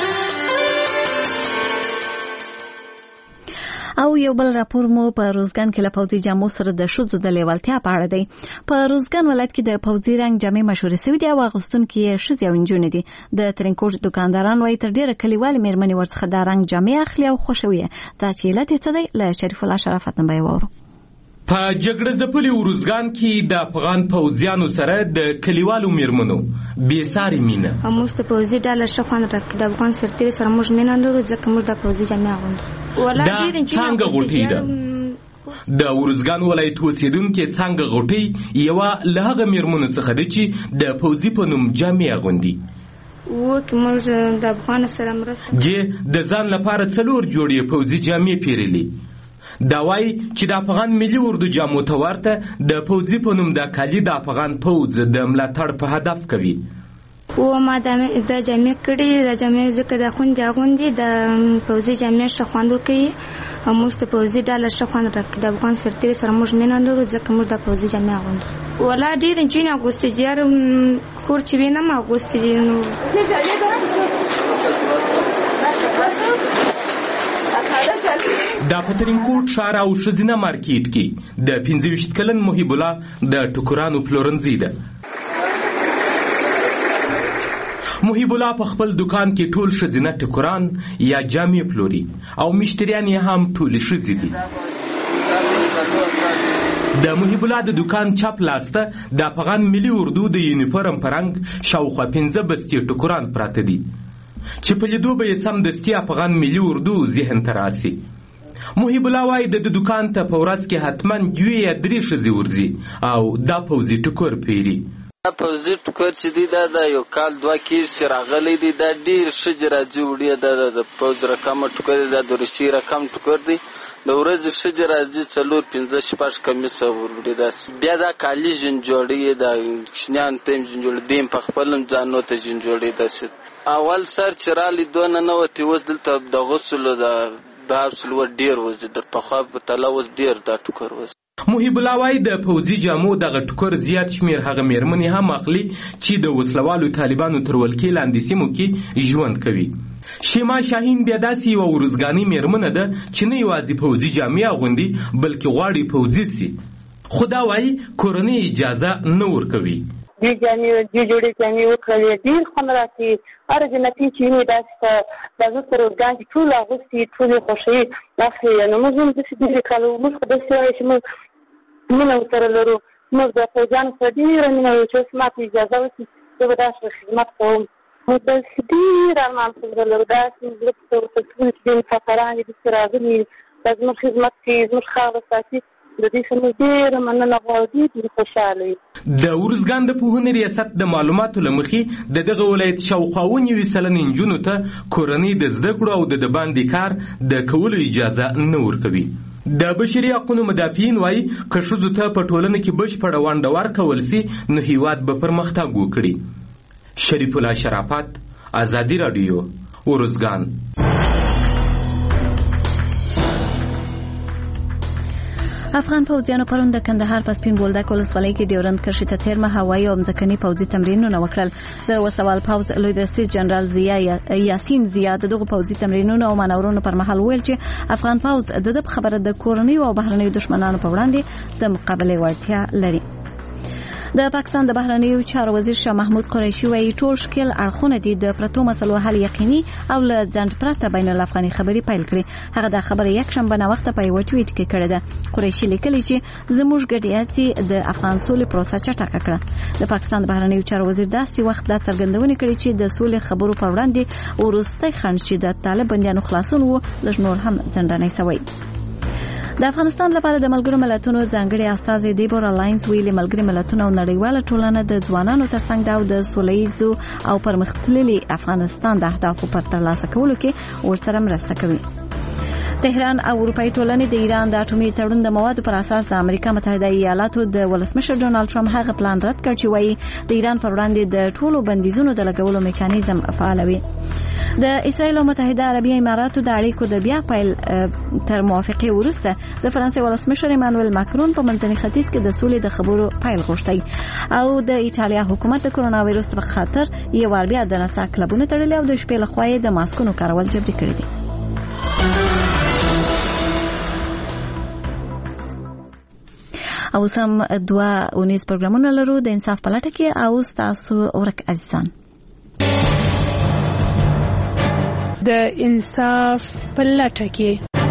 او یو بل راپور مو په روزګان کې له پوځي جامو سره د ښځو د لیوالتیا په اړه دی. په روزګان ولایت کې د پوځي رنګ جامې مشهورې سوي دي او اغوستونکي یې ښځې او نجونې دي. د ترینکوټ دکانداران وایي تر ډېره کلیوالې مېرمنې ورڅخه دا رنګ جامې اخلي او خوښوي یې. دا چې علت یې څه دی له شریف الله شرافت نه به یې واورو. په جګړه ځپلي روزګان کې د افغان پوځیانو سره د کلیوالو میرمنو بېسارې مینه. موږ ته پوځي ډله ښه خوند راکړي. د افغان سرتېري سره موږ مینه لرو ځکه موږ د پوځي جامې اغوندو. دا څانګه غوټۍ ده. د روزګان ولایت اوسېدونکې څانګه غوټۍ یوه له هغه میرمنو څخه ده چې د پوځي په نوم جامې اغوندي. وکې موږ د افغان سره مرسته یې د ځان لپاره څلور جوړې پوځي جامې پیرلي. دا وایي چې د افغان ملي اردو جامو ته ورته د پوځي په نوم دا کالي د افغان پوځ د ملاتړ په هدف کوي. و ما د جامې کړي د جامې ځکه د خوندې اغوندي د پوځي جامې ښه خوند ورکوي او موږ ته پوځي ډله ښه خوند راکړي. د افغان سرتېري سره موږ مینه لرو ځکه موږ د پوځي جامې اغوندو. ولا ډېرې نجونې اغوستې دي، هر خور چې وي نه م اغوستې دي. دا په ترینکوټ ښار او ښځینه مارکیټ کې د پنځه ویشت کلن محب الله د ټوکرانو پلورنځي ده. محب الله په خپل دکان کې ټول ښځینه ټوکران یا جامې پلوري او مشتریان یې هم ټولې ښځې دي. د محب الله د دکان چپ لاسته د افغان ملي اردو د یونیفورم په رنګ شاوخوا پنځه بستې ټوکران پراته دي چې په لیدو به یې سمدستي افغان ملي اردو ذهن ته راسي. محب الله وایي د دکان ته په ورځ کې حتما دوې یا درې ښځې ورځي او دا پوځي ټوکر پیري. دا پوځي ټوکر چې دی دا د یو کال دوه کېږي چې راغلی دی. دا ډېر ښځې راځي وړي. دا د پوځ رقمه ټوکر دی، دا د روسي رقم ټوکر دی. د ورځې ښځې راځي څلور پنځه شپږ کمیسه وروړي. داسې بیا دا کالي جنجوړي، دا کوچنیانو ته هم جنجوړي، دوی هم په خپل هم ځانو ته جنجوړي. داسې اول سر چې رالي دونه نه وتې، اوس دلته د غسلو د باب سلوه ډېر وځي. در پخوا په تله اوس ډېر دا ټوکر وځي. محب الله وایي د پوځي جامو دغه ټکر زیات شمېر هغه مېرمنې هم اخلي چې د وسلوالو طالبانو تر ولکې لاندې سیمو کې ژوند کوي. شیما شاهین بیا داسې یوه وروزګانۍ مېرمنه ده چې نه یوازې پوځي جامې اغوندي بلکې غواړي پوځي سي، خو دا وایي کورنۍ اجازه نه ورکوي. دې جامې دې جوړې جامې وکړلې ډېر خوند راکوي. هر جنتي چې ویني داسې په دغه سره ورګان چې ټول اغوستي ټول یې خوښوي اخلي. نو موږ هم داسې ډېرې کاله موږ خو داسې وایو چې موږ مینه ورسره لرو. موږ د پوځیانو سره ډېره مینه لرو چې اوس ماته اجازه وکړي زه به داسې خدمت کوم. موږ داسې ډېر ارمان سره لرو. داسې زړه پسې ورته ټول چې ډېر مسافران دي داسې راغلي دا زموږ خدمت کوي زموږ خاوره ساتي. د دې څخه ډېره مننه غواړو ډېر خوشحاله یو. د ارزګان د پوهنې ریاست د معلوماتو له مخې د دغه ولایت شاوخوا اووه نوي سلنې نجونو ته کورنۍ د زده کړو او د باندې کار د کولو اجازه نه ورکوي. د بشري حقوقو مدافعین وایي که ښځو ته په ټولنه کې بشپړه ونډه ورکول سي نو هیواد به پرمختګ وکړي. شریف الله شرافت، ازادي راډیو، ارزګان. افغان پوځیانو پرون د کندهار په سپین بولدک ولسوالۍ کې ډیورند کرښې ته څیرمه هوایي او ځمکني پوځي تمرینونه وکړل. د وسوال پوځ لوی درستیز جنرال ضیا یاسین ضیا د دغو پوځي تمرینونو او مانورونو پر مهال ویل چې افغان پوځ د دې خبره د کورنیو او بهرنیو دشمنانو په وړاندې د مقابلې وړتیا لري. د پاکستان د بهرنیو چارو وزیر شاه محمود قریشي وایي ټول شکل اړخونه دي د پرتو مسلو حل یقیني او له ځنډ پرته بین الافغاني خبرې پیل کړي. هغه دا خبره یک شنبه نه وخت په یو ټویټ کې کړې ده. قریشي لیکلي چې زموږ ګډیاتي د افغان سولې پروسه چټکه کړه. د پاکستان د بهرنیو چارو وزیر داسې وخت دا څرګندونه کړې چې د سولې خبرو پر وړاندې ورسته خنډ چې د طالب بنديانو خلاصون وو لږ نور هم ځنډنی شوی. د افغانستان لپاره د ملګرو ملتونو ځانګړي استازي دیبورا لاینز ویلي ملګري ملتونه او نړیواله ټولنه د ځوانانو ترڅنګ د سولهییزو او پرمختللي افغانستان د اهدافو پر ترلاسه کولو کې ورسره مرسته کوي. تهران او اروپאי ټولنې د ایران د اټومي تړون د موادو پر اساس د امریکا متحده ایالاتو د ولسمشر ډونالد ټرمپ هغه پلان رد کړ چې وایي د ایران پر وړاندې د ټولو بندیزونو د لګولو میکانیزم فعالوي. د اسرایل او متحده عربي اماراتو د اړیکو د بیا پیل تر موافقې وروسته د فرانسې ولسمشر ایمانوئل ماکرون په منځني ختیځ کې د سولې د خبرو پیل غوښتي او د ایټالیا حکومت د کرونا وایرس په خاطر یو ور بیا د نڅا کلبونه تړلي او د شپې له خوا د ماسکونو کارول جبري کړی دي. او سم دوا اونیز پروګرامونه لرو د انصاف په لټه کې او تاسو اورک عزیزان د انصاف په لټه کې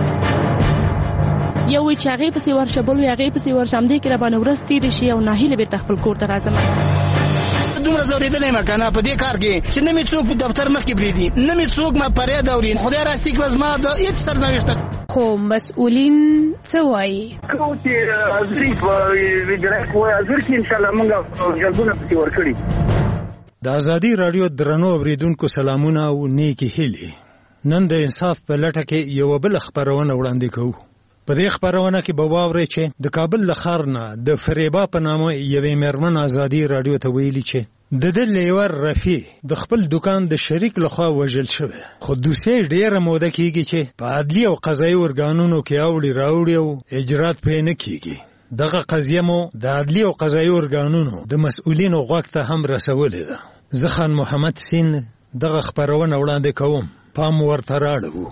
یو چې هغه په سی ورشه بل هغه په سی ورشه امدې کې را باندې ورستي دي شي او ناهیله به خپل کور ته راځم. دومره زوریدلې مکانه په دې کار کې چې نه می څوک دفتر مخ کې بریدي نه می څوک ما پرې دورین خدای راستي کې وزما د هیڅ سرنوشت خو مسؤلین څه وایي کوم چې ازری په ویډیو کوه ازر کې ان شاء الله موږ جلبونه پتی ورکړي. د ازادي رادیو درنو اوریدونکو سلامونه او نیکی هیلې. نن د انصاف په لټه کې یو بل خبرونه وړاندې کوو. په دې خبرونه کې به واورئ چې د کابل له ښار نه د فریبا په نامه یوې مېرمن ازادي رادیو ته ویلي چې د ده لیور رفیع د خپل دکان د شریک لخوا وژل شوی، خو دوسیه ډېره موده کېږي چې په عدلي او قضایي ارګانونو کې اوړي راوړي او اجرات پرې نه کېږي. دغه قضیه مو د عدلي او قضایي ارګانونو د مسؤلینو غوږ ته هم رسولې ده. زه خان محمد سین دغه خبرونه وړاندې کوم، پام ورته راړو.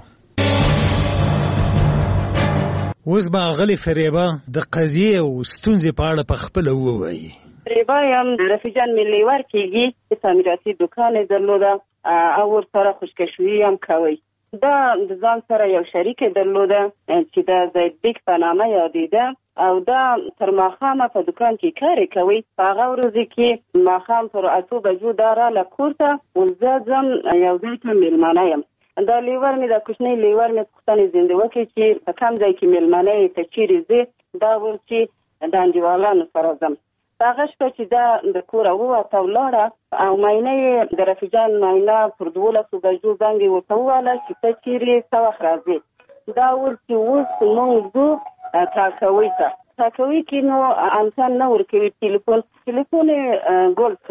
اوس به غلی فریبا د قضیې او ستونزې په اړه په خپله ووایي. فریبا یم رفیع جان مې لیور کېږي تعمیراتي دوکان یې درلوده او ورسره خوشکشویي هم کوئ. دا د ځان سره یو شریک درلوده چې د زید بیک په نامه یادېده او دا تر ماښامه په دوکان کې کار یې کوي. په هغه ورځې کې ماښام تر اتو بجو دا راله کور ته زه ځم یو ځای ته مېلمانه یم. دا لیور مې د کوچنۍ لیور مې پوښتنې زنده وکړې چې په کوم ځای کې مېلمانه یې ته چیرې ځې؟ دا ویل چې د انډیوالانو سره ځم. هغه شپه چې دا د کوره ووته ولاړه او معاینه یې د رفیع جان معاینه پر دولسو بجو زنګ یې ورته ووهله چې ته چیرې څه وخت راځې؟ دا ویل چې اوس موږ ځو تاکوي ته. تاکوي کې نو امکان نه ورکوي ټلیفون ټلیفون یې ګل شو.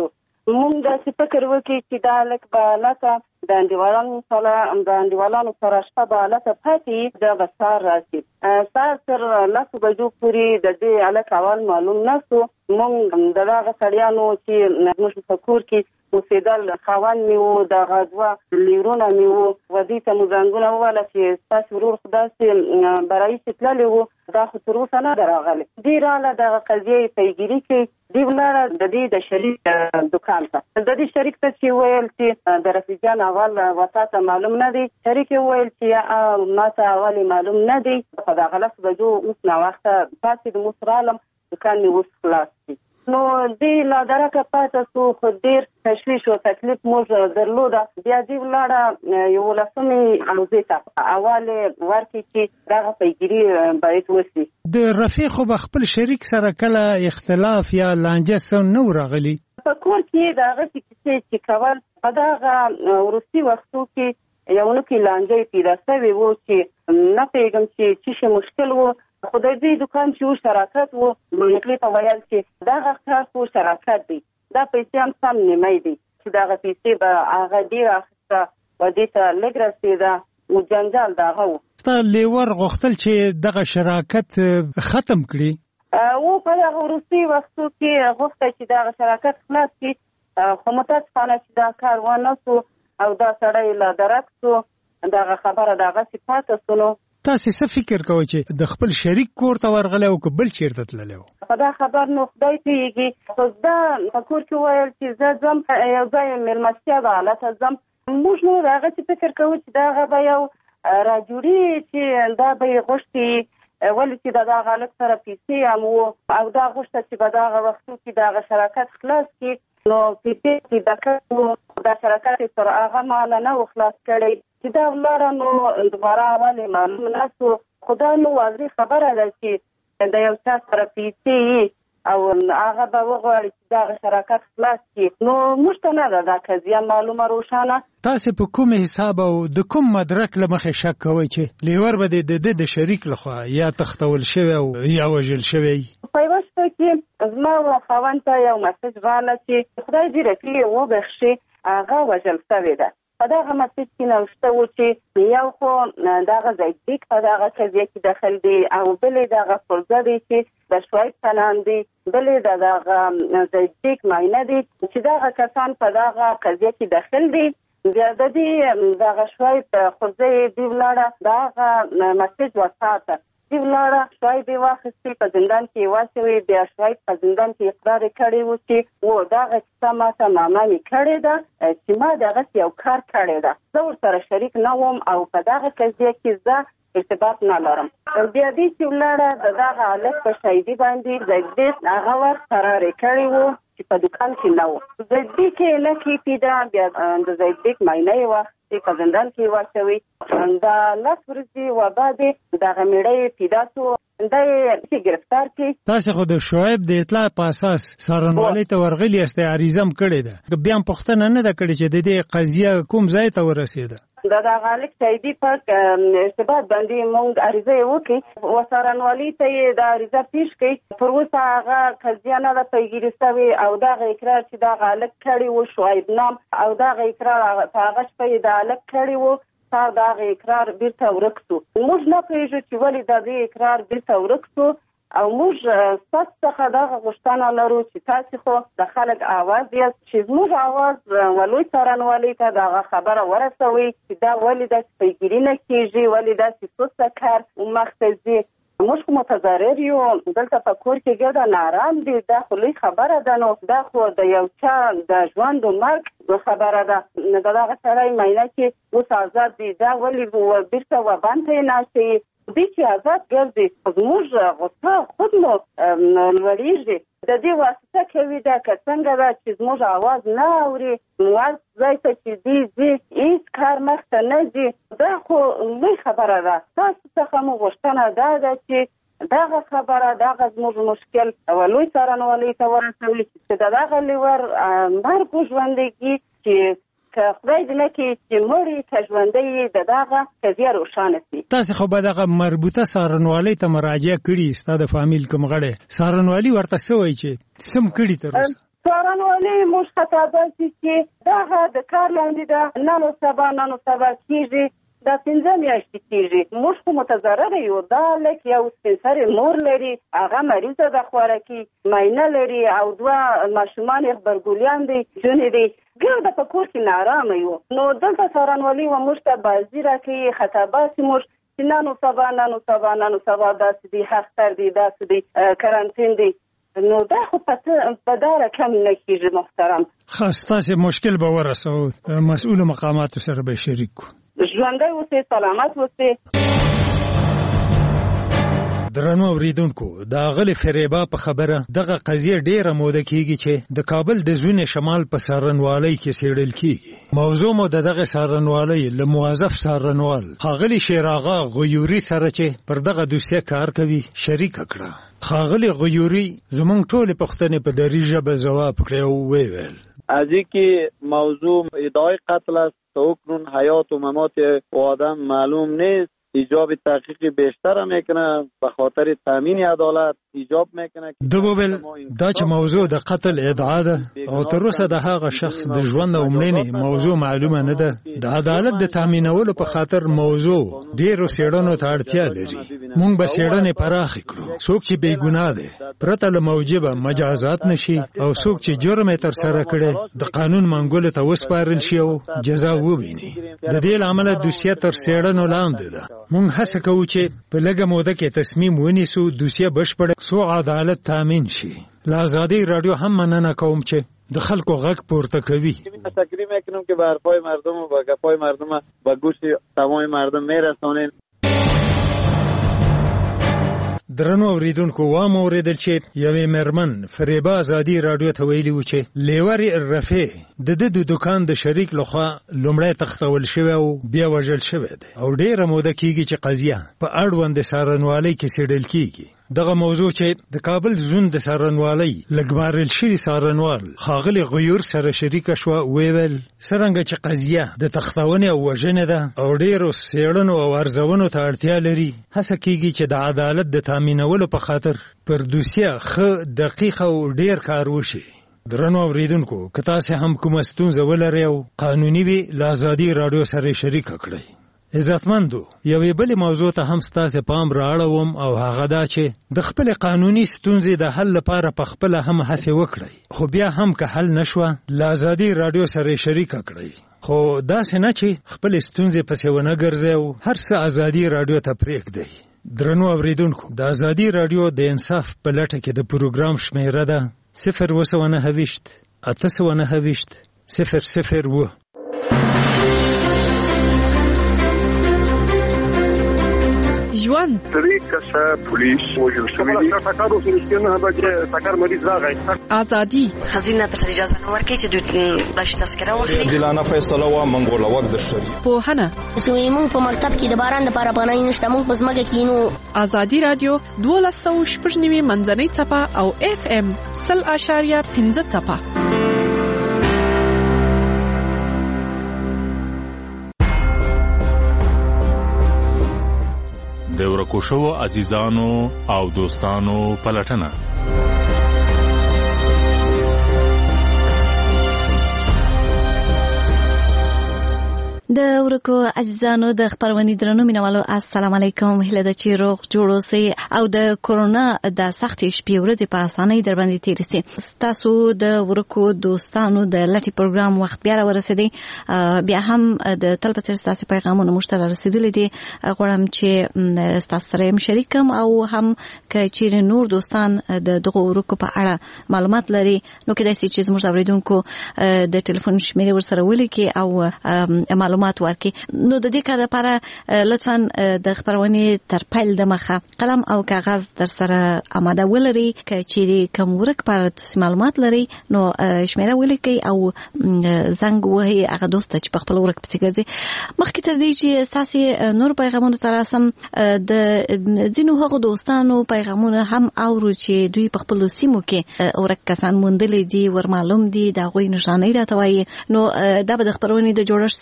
مونږ داسې فکر وکړي چې دا هلک به هلته د انډیوالانو سره د انډیوالانو سره شپه به هلته پاتې دا به سهار راشي. سهار تر لسو بجو پورې د دې هلک اول معلوم نه سو. مونږ د دغه سړیانو چې زموږ په کور کې اوسېدل خاوند مې وو، دغه دوه لیرونه مې وو، ودې ته مو زنګونه وویله چې ستاسې ورور خو داسې برایي چې تللی وو دا خو تر اوسه نه ده راغلی. دې راغله دغه قضیه یې پیګیري کوي. دې ولاړه د دې د شریک دکان ته. د دې شریک ته چې ویل چې د رفیع جان اول وتا ته معلوم نه دی. شریک یې ویل چې ما ته اول معلوم نه دی. په دغه لس بجو اوس ناوخته پاڅېدم، اوس رالم، دکان مې اوس خلاص دی. نو دې لا درکه پاته سو، خو ډېر تشویش او تکلیف موږ درلوده. بیا دې ولاړه یولسمې حوزې ته اول ورکړي چې دغه پیګیري باید وشي. د رفیع خو به خپل شریک سره کله اختلاف یا لانجه څه نه و راغلی؟ په کور کې د هغه کیسې چې کول په دغه وروستي وختو کې یو نوکي لانجه پیدا شوې وو چې نه پوهېږم چې څه شی مشکل وو. خو د دې دکان چې و شراکت و، ملکې ته ویل چې دغه کار خو شراکت دی، دا پیسې هم سم نیمۍ دي چې دغه پیسې به هغه ډېره اخیسته و دې ته لږ رسېده و جنجال د هغه و. ستا لیور غوښتل چې دغه شراکت ختم کړي؟ و په دغه وروستي وختو کې غوښته چې دغه شراکت خلاص کړي، خو متاسفانه چې دا کار ونه سو او دا سړی لا درک سو. دغه خبره دغسې پاته سو. نو تاسې څه فکر کوئ چې د خپل شریک کور ته ورغلی او که بل چېرته تللی و؟ په دا خبر نو خدای پوهېږي. خو دا په کور کې ویل چې زه ځم یو ځای مېلمستیا ده هلته ځم. موږ نو د هغسې فکر کوو چې دغه به یو راجوړي چې دا به یې غوښتي، ولې چې د دغه هلک سره پیسې هم وو او دا غوښته چې په دغه وختو کې دغه شراکت خلاص کړي. نو پیسې چې ډکټ وو دا شراکت یې تر هغه مهاله نه و خلاص کړی چې دا ولاړه. نو دوباره اول معلوم نه سو. خو دا نو واضح خبره ده چې د یو چا سره پیسې او هغه به وغواړي چې دغه شراکت خلاص کړي. نو موږ ته نه ده دا قضیه معلومه روښانه. تاسې په کوم حساب او د کوم مدرک له مخې شک کوئ چې لیور به د ده د شریک لخوا یا تختول شوی او یا وژل شوی؟ په یوه شپه کې زما و خاوند ته یو مسج راغله چې خدای دې رفیع وبخښي، هغه وژل شوې ده. په دغه مسج کې نوشته و چې یو خو دغه زیدبیک په دغه قضیه کې دخل دی او بلې دغه فرزه دی چې د شعیب سنان دی، بلې د دغه زیدبیک معاینه دی چې دغه کسان په دغه قضیه کې دخل دی. بیا د دې دغه شعیب فرزه یې دې ولاړه دغه مسج وساته. دې ولاړه شعیب یې واخیستې، په زندان کې یې واچوي. بیا شعیب په زندان کې اقرار یې کړی و چې و دغه کیسه ما ته ماما مې کړې ده چې ما دغسې یو کار کړی ده، زه ورسره شریک نه وم او په دغه قضیه کې زه ارتباط نه لرم. بیا دې چې ولاړه د دغه هلک په شهیدي باندې زیدبیک هغه وخت قرار یې کړی و چې په دکان کې نه و. زیدبیک یې نه کېپېده. بیا د زیدبیک معاینه یې واخیستې، په زندان کې یې واچوي. د لس ورځې وبعد دغه میړه یې پیدا سو، دا یې ګرفتار کړي. تاسې خو د شعیب د اطلاع په اساس څارنوالۍ ته ورغلي یاستئ، عریضه هم کړې ده، بیا هم پوښتنه نه ده کړې چې د دې قضیه کوم ځای ته ورسېده؟ د دغه هلک شهیدي په ارتباط باندې موږ عریضه یې وکړې و څارنوالۍ ته یې دا عریضه پیش کړي. پر اوسه هغه قضیه نه ده پیګیري شوې او دغه اقرار چې دغه هلک کړی و شعیب نام او دغه اقرار په هغه شپه یې د هلک کړی و سر دغه اقرار بیرته ورک سو. موږ نه پوهېږو چې ولې د دې اقرار بیرته ورک سو او موږ ستاسو څخه دغه غوښتنه لرو چې تاسې خو د خلک آواز یاست چې زموږ آواز ولوی څارنوالۍ ته دغه خبره ورسوئ چې دا ولې داسې پیګیري نه کېږي، ولې داسې سوسته کار مخته ځي. موږ خو متضرر یو، دلته په کور کې ګرده نارام دي، دا خو لوی خبره ده. نو دا خو د یو چا د ژوند و مرګ خبره ده. د دغه سړی معاینه کې اوس آزاد دي، دا ولې بیرته وبند ته یې ناستوي؟ دې چې آزاد ګرځي زموږ غصه خود مو لوړېږي. د دې واسطه کوي دا که څنګه ده چې زموږ آواز نه اوري، موږ ځای ته چې ځي ځي هېڅ کار مخته نه ځي. دا خو لوی خبره ده. تاسو څخه مو غوښتنه دا ده چې دغه خبره دغه زموږ مشکل لوی څارنوالۍ ته ورسوي چې د دغه لیور مرګ وژوندګي چې که خدای دې نه کړي چې مړي که ژوندی د دغه قضیه روښانه شي. تاسې خو به دغه مربوطه څارنوالۍ ته مراجعه کړي، ستا د فامیل کوم غړی څارنوالي ورته څه وایي چې څه م کړي تر اوسه؟ څارنوالۍ موږ خطا داسې چې دغه د کار لاندې ده نن و سبا نن و سبا کېږي دا پنځه میاشتې کېږي موږ خو متضرره یو دا لک یو سپین سرې مور لري هغه مریضه ده خوارکي معاینه لري او دوه ماشومان یې غبرګولیان دي جونې دي ګرده په کور کې نارامه یو نو دلته څارنوالي و موږ ته بازي راکوي خطا باسي موږ چې نن و سبا نن و سبا نن و سبا داسې دي اختر دي داسې دي کرانتین دي نو دا خو په دا رقم نه کېږي محترم. ښه ستاسې مشکل به ورسوو مسؤلو مقاماتو سره به شریک کړو. ژوندی اوسئ سلامت اوسئ. درنو اوریدونکو د اغلی فریبا په خبره دغه قضیه ډیره موده کیږي چې د کابل د زون شمال په سارنوالۍ کې سیړل کیږي. موضوع مو د دغه سارنوالۍ له موظف سارنوال خاغلی شیراغا غیوري سره چې پر دغه دوسیه کار کوي شریک کړه. خاغلی غیوري زمونږ ټول پښتنې په دری ژبه ځواب کړی او ویل از اینکه موضوع ادعای قتل است تا اکنون حیات و ممات آدم معلوم نیست ایجاب تحقیق بیشتر میکنه به خاطر تامین عدالت ایجاب میکنه. دوبل دا چې موضوع د قتل ادعا ده او تر اوسه د هغه شخص د ژوند او مړینې موضوع معلومه نه ده. د عدالت د تامینولو په خاطر موضوع ډیرو څېړنو ته اړتیا لري. موږ به څېړنې پراخې کړو. څوک چې بې ګناه دی پرته له موجبه مجازات نشي او څوک چې جرم یې ترسره کړی د قانون منګولو ته وسپارل شي او جزا وویني. د دې له امله دوسیه تر څېړنو لاندې ده. موږ هڅه کوو چې په لږه موده کې تصمیم ونیسو دوسیه بشپړه سو عدالت تامین شي. له ازادي رادیو هم مننه کوم چې د خلکو غږ پورته کوي. تکریم میکنم که به حرفای مردم و به گپای مردم به گوش تمام مردم میرسونین. درنو اوریدونکو وام اوریدل چې یوې مرمن فریبا ازادي رادیو ته ویلي و چې لیوري رفیع د د دکان د شریک لخوا لومړی تختول شوی او بیا وژل شوی دی او ډیره موده کیږي چې قضیه په اړوند سارنوالۍ کې څېړل کیږي. دغه موضوع چې د کابل زون د سارنوالۍ لګمارل شوي سارنوال خاغلی غیور سره شریکه شوه ویل څرنګه چې قضیه د تختونې او وژنې ده او ډیرو څېړنو او ارزونو ته اړتیا لري هڅه کیږي چې د عدالت د تامینولو په خاطر پر دوسیه ښه دقیق او ډیر کار وشي. درنو اوریدونکو که تاسې هم کومه ستونزه ولرئ او قانوني وي له ازادي راډیو سره شریکه کړئ. عزتمندو یوې بلې موضوع ته هم ستاسې پام رااړوم او هغه دا چې د خپلې قانوني ستونزې د حل لپاره په خپله هم هڅې وکړئ خو بیا هم که حل نشوه له ازادي راډیو سره شریکه کړئ. خو داسې نه چې خپلې ستونزې پسې ونه ګرځئ او هر څه ازادي راډیو ته پرېږدئ. درنو اوریدونکو د ازادي راډیو د انصاف په لټه کې د پروګرام شمیره ده صفر اوه سوه نهه ویشت اته سوه نهه ویشت صفر صفر اوه. ژوند درې کسه پولیس وژل شوي دي. سکر اوس رښتینه ده چې سکر مریض راغی. ازادي خزینه ته اجازه نه ورکړي چې دوی بش تذکره واخلي. دلانه فیصله وا منګول وخت د شری. پوهنه زموږ په مکتب کې د باران د لپاره پناه نشته موږ په ځمکه کې نو. ازادي رادیو دولس سوه شپږ نوي منځنۍ څپه او اف ام سل اشاریه پنځه څپه. د ورکو شوو عزیزانو او دوستانو پلټنه. د ورکو عزیزانو د خبرونې درنو مینوالو السلام علیکم. هیله ده چې روغ جوړ اوسئ او د کورونا د سختې شپې ورځې په اسانۍ در باندې تېرې سي. ستاسو د ورکو دوستانو د لټې پروګرام وخت بیا راورسېدی. بیا هم د تل په څېر ستاسې پیغامونه موږ ته رارسېدلي دي. غواړم چې ستاسو سره یې شریک کړم او هم که چیرې نور دوستان د دغو ورکو په اړه معلومات لري نو کېدای سي چې زموږ د اورېدونکو د ټلیفون شمېرې ورسره ولیکي او معلومات ورکي. نو د دې کار لپاره لطفاً د خبرونې تر پیل د مخه قلم او کاغذ در سره آماده ولري. که چیرې کوم ورک پر معلومات لري نو شمیره ولیکي او زنګ وهي هغه دوست چې په خپل ورک پسې ګرځي. مخکې تر دې چې ستاسو نور پیغامونه تر راسم د ځینو هغو دوستانو پیغامونه هم اورو چې دوی په خپل سیمو کې ورک کسان موندلي دي ور معلوم دي د هغوی نشانې راته وایي. نو دا به د خبرونې د جوړښت سره سم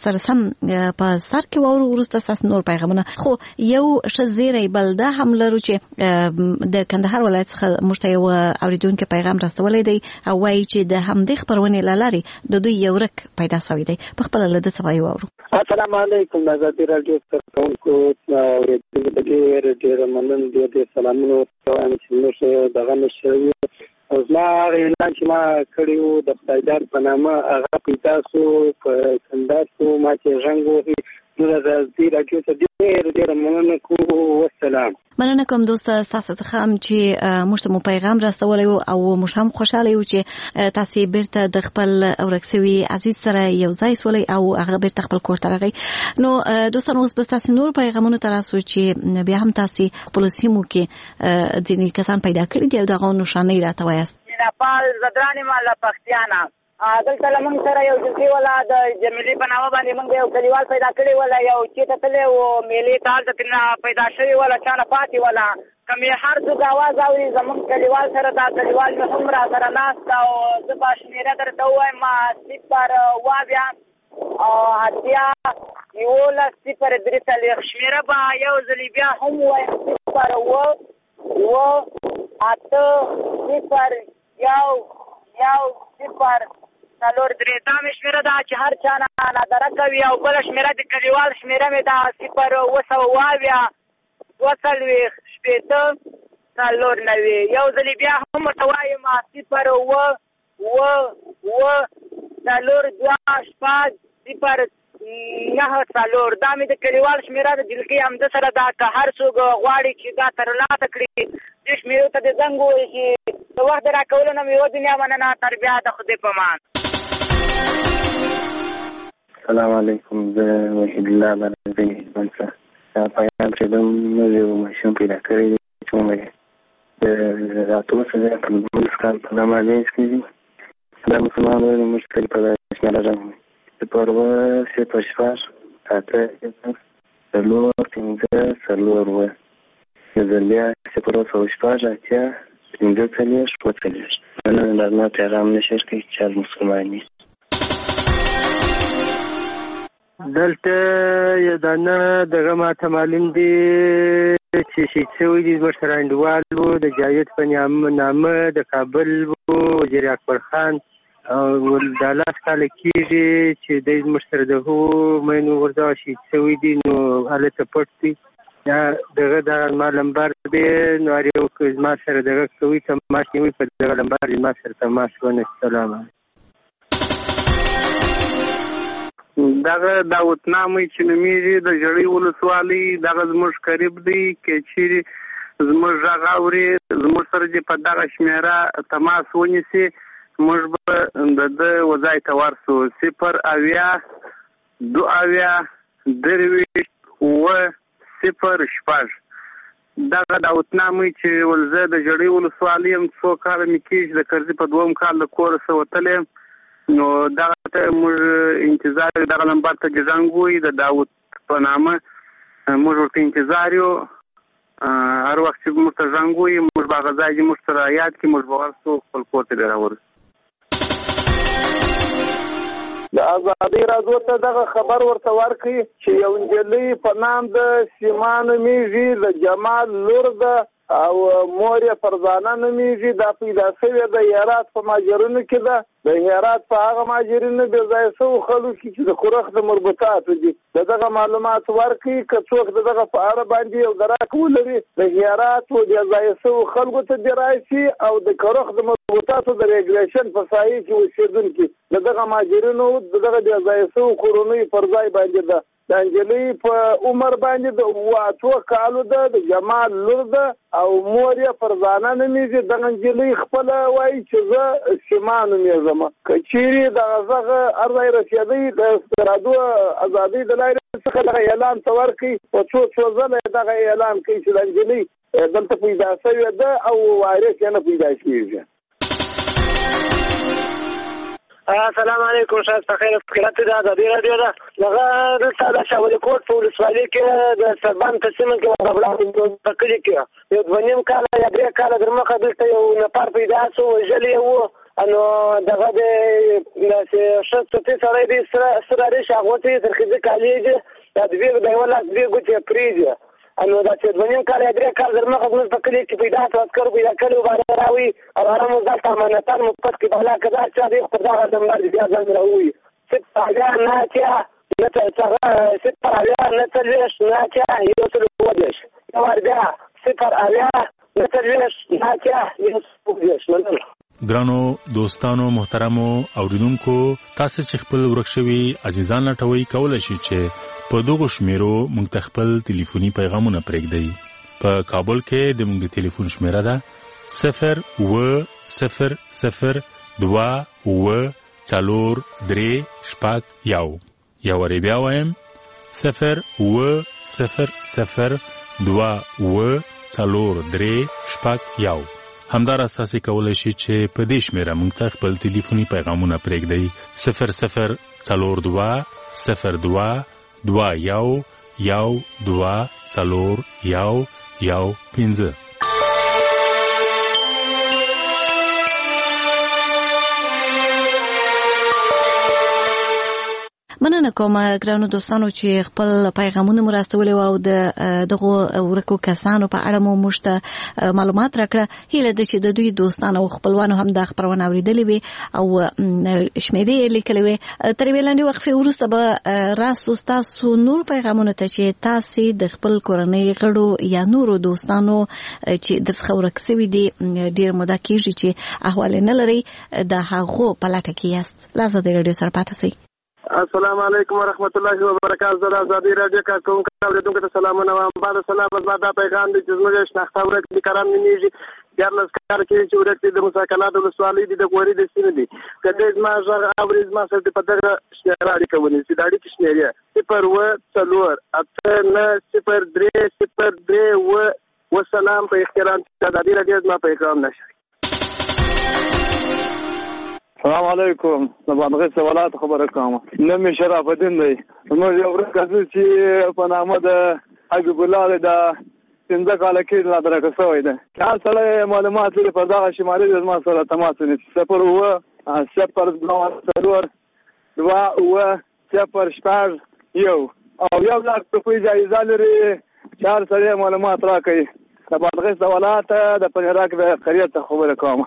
په سر کې وورو وروسته تاسو نور پیغامونه خو یو شزيري بلده هم لرو چې د کندهار ولایت څخه موږ ته یو اوریدونکو پیغام راستولې دی او وایي چې د همدې خبرونه لاري د دوی یو رک پیدا شوی دی په خپل له د سوي وورو. السلام علیکم د ازادي رادیو څخه د ډېر ډېر مننه د سلامونو وایم چې موږ دغه نشوي او زما اعلان چې ما کړیو د خدایدار په نامه هغه پیدا سو په کنداسو ما چې ژوند وهي نو د ازادي رادیو ته ډېر ډېر مننه کوم. والسلام. مننه کوم دوست تاسو څخه هم چې موږ ته پیغام راستولی او موږ هم خوشاله یو چې تاسو بیرته د خپل اورکسوي عزیز سره یو ځای سولې او هغه بیرته خپل کور ته راغی. نو دوستانو اوس به تاسو نور پیغامونه تراسو چې بیا هم تاسو خپل سیمو کې ځینې کسان پیدا کړي دي او دغه نشانه راته وایست. نپال زدرانی مالا پختیانا دلته لمونږ سره یو جلسې ولا د جمیلې په نامه باندې موږ یو کلیوال پیدا کړی ولا یو چې ته تللی و میلې ته هلته ترې پیدا شوي ولا چا نه پاتې ولا که مې هر څوک اواز اوري زمونږ کلیوال سره دا کلیوال مې هم را سره ناست او زه به شمېره درته ووایم صفر اوه بیا اتیا یولس صفر درې څلوېښت شمېره به یو ځلې بیا هم ووایم صفر اوه اوه اته صفر یو یو صفر څلور درې دا مې شمېره ده چې هر چا نه نادره کوي او بله شمېره د کلیوال شمېره مې ده صفر اوه سوه اوه اویا دوه څلوېښت شپېته څلور نوي یو ځلې بیا هم ورته وایم صفر اوه اوه اوه څلور دوه شپږ صفر نهه څلور دا مې د کلیوال شمېره د جلکې همده سره ده که هر څوک غواړي چې دا ترلاسه کړي دې شمېرو ته د زنګ ووایي چې د وخت د راکولو نه مې یوه دنیا مننه تر بیا د خدای په امان. السلام علیکم زه وحید الله بلدی منصر دا پیغام چې دوم نوی یو ماشوم پیدا کړی دی چې موږ د راتلو څخه په دولس کال په نامه لینس کې دي دا مسلمان وایي موږ کلي په داسې شمېره راغلي صفر اوه صفر شپږ اته څلور پنځه څلور اوه یو ځل بیا صفر اوه سوه شپږ اتیا پنځه څلوېښت اوه څلوېښت مننه دا زما پیغام نشر کوي چې هر مسلمان وي. دلته یو دانه دغه ماته معلوم دي چې شهید شوي دي زموږ سره انډیوال وو د جاوید په نامه د کابل وو وزیر اکبر خان او دا لاس کاله کېږي چې دی زموږ سره د هغو مینو غورځا شهید شوي دي نو هلته پټ دي یا دغه دغه زما لمبر دی نو هر یو زما سره دغه کوي تماس نیوي په دغه لمبر زما سره تماس ونه. سلام. دغه داوتنامه چې نومیږي د ژړۍ ولسوالۍ دغه زموږ قریب دی که چیرې زموږ غږ اوري زموږ سره چې په دغه شمېره تماس ونیسي موږ به د ده وځای ته ورسو صفر اویا دوه اویا درویشت اوه صفر شپږ. دغه داوتنامه چې ولزه د ژړۍ ولسوالۍ یم څو کاله مې کېږي د کرزي په دوم کال د کوره څه وتلی یم نو دغه ته موږ انتظار دغه نمبر ته زنګ ووایي د داود په نامه موږ ورته انتظار یو هر وخت چې موږ ته زنګ ووایي موږ به هغه ځای چې موږ سره یاد کړي موږ به ورسو خپل کور ته به راورسو. د ازادۍ راډیو ته دغه خبر ورته ورکړي چې یو نجلۍ په نام د سیما نومیږي د جمال لور ده او مور یې فرزانه نومیږي دا پیدا شوې د هرات په ماجرونو کې ده د هرات په هغه ماجرونو بې ځایه شوو خلکو کې چې د کورخ د مربوطاتو دي د دغه معلومات ورکړي که څوک د دغه په اړه باندې یو دراک ولري د هرات و بې ځایه شوو خلکو ته دې راشي او د کورخ د مربوطاتو د ریګولیشن په ساحې کې اوسېدونکي د دغه ماجرونو د دغه بې ځایه شوو کورنیو پر ځای باندې ده د نجلۍ په عمر باندې د اوه اتو کالو ده د جمال لور ده او مور یې فرزانه نومیږي دغه نجلۍ خپله وایي چې زه سیما نومیږم که چیرې دغه غږ هر ځای رسېدی د راډیو ازادۍ د لارې څخه دغه اعلان ته ورکړي په څو څو ځله دغه اعلان کوي چې د نجلۍ دلته پیدا شوې ده او وارث یې نه پیدا کېږي. السلام علیکم شاید بخیر فکرات د ازادۍ راډیو ده دغه دلته د شاولي کوټ په ولسوالۍ کې د سربند په سیمه کې غبړان په کلي کې یو دوه نیم کاله یا درې کاله در مخه دلته یو نفر پیدا شو وژلی یې و نو دغه د ښه سپي سړی دی سره ریش اغوتی ترخیزي کالي دي دا دوی د یو لاس دوی ګوتې پرېږدي نو دا چې دوه نیم کال یا درې کال درمخه زموږ په کلي کې پیدا کړو عسکرو پیدا کړي وباره راوي او هغه مو دلته امانتان مو پټ کړي بلا که دا چا دی خو دغه نمبر بیا ځان راووي صفر اویا نه اتیا نه صفر اویا نه څلوېښت نه اتیا یو سل اووه دېرش یو وار بیا صفر اویا نه څلوېښت نه اتیا یو سل اووه دېرش مننه. ګرانو دوستانو محترمو اوریدونکو تاسو چې خپل ورک شوي عزیزان لټوي کولای شئ چې په دغه شمیرو موږ ته خپل ټلیفوني پیغامونه پرېږدئ. په کابل کې د موږ د ټلیفون شمیره ده صفر اوه صفر صفر دوه اوه څلور درې شپږ یو. یو وارې بیا وایم صفر اوه صفر صفر دوه اوه څلور درې شپږ یو. همداراز تاسو کولای شئ چې په دې شمیره موږ ته خپل ټلیفوني پیغامونه پرېږدئ صفر صفر څلور دوه صفر دوه دوه یو یو دوه څلور یو یو پنځه. مننه کوم ګرانو دوستانو چې خپل پیغامونه مو راستولي او د دغه ورکو کسانو په اړه مو مشته معلومات راکړه. هیله ده چې د دوی دوستانو او خپلوانو هم د خبرونه اوریدلې وي او شمیرې لیکلې وي. تر ویلاندې وقفې وروسته به راستو تاسو نور پیغامونه ته چې تاسو د خپل کورنۍ غړو یا نورو دوستانو چې درڅخه ورک شوي دي ډیر موده کېږي چې احوال نه لري د هغو په لټه کې یاست. لازم د رادیو سره پاتې شئ. السلام علیکم ورحمت الله وبرکاته. زه آزادي رادیو کارکونکو اوریدونکو ته سلامونه وایم. بعد سلام زما دا پیغام دی چې زموږ شناخته ورک دي کرام نیږي دیارلس کار کې چې ورک دي د مساکنات ولسوالۍ دي د غوري د سینې دي کله زما ژغ اوري زما سره په دغه شمیره اړیکه ونیسي د اړیکې شمیره صفر اوه څلور اته نه صفر درې صفر درې اوه وسلام په احترام آزادي رادیو زما پیغام نشي. السلام علیکم. د باندې سوالات خبره کوم. نوم شرف الدین دی. نو یو ورځ چې په نامه د حبیب الله د څنګه کال کې لا درکه شوې ده. هر سره معلومات لري په دغه شمالي د ما سره تماس ونیسي. صفر اوه صفر دوه څلور دوه اوه صفر شپږ یو او یو لاک په جایزه لري. هر سره معلومات راکړي. د باندې سوالات د پنځراک د خریت خبره کوم.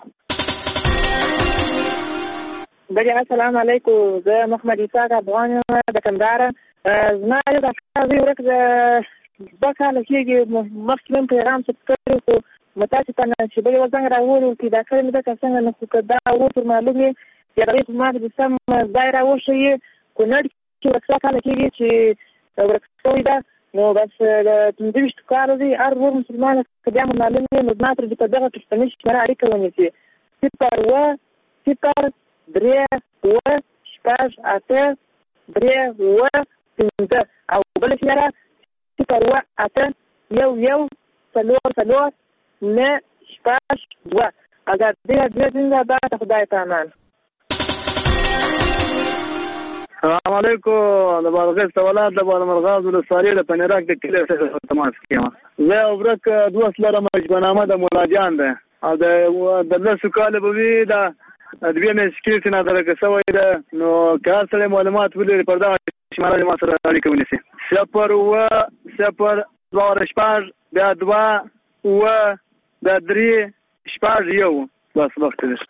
بګي السلام علیکم. زه محمد اسحاق افغان د کندهار. زما یو د ښځې ورک د دوه کاله کېږي مخکې مې پیغام ثبت کړی خو متاسفانه چې بلې یو زنګ راوړی و چې دا کړی مې ده که څنګه نو خو که دا ورته معلوم وي چې هغې خو ما د سم ځای راوښیي کونړ کې ورک دوه کاله کېږي چې ورک شوې ده نو بس د پنځه ویشتو کالو دی هر ور مسلمان که بیا مو معلوم وي نو زما سره دې په دغه پښتني شمېره اړیکه ونیسي صفر اوه صفر درې اوه شپږ اته درې اوه پنځه او بله شمېره صفر اوه اته یو یو څلور څلور نه شپږ دوه. ازادي رادیو زنده‌باد. خدای پامان. السلام علیکم. د بارغې سوالات د بارمرغاز ولسوالۍ د پنیراک د کلي سره تماس کیم. زه ورک دوه سره مجبنامه د مولاجان ده او د د لسو کال به وی دا د بیا مې سکیټ نه درکه شوی ده نو که سره معلومات ولري پر دا شماره ما سره اړیکه ونیسي. صفر اوه صفر دوه شپږ بیا دوه اوه بیا درې شپږ یو. بس وخت دی.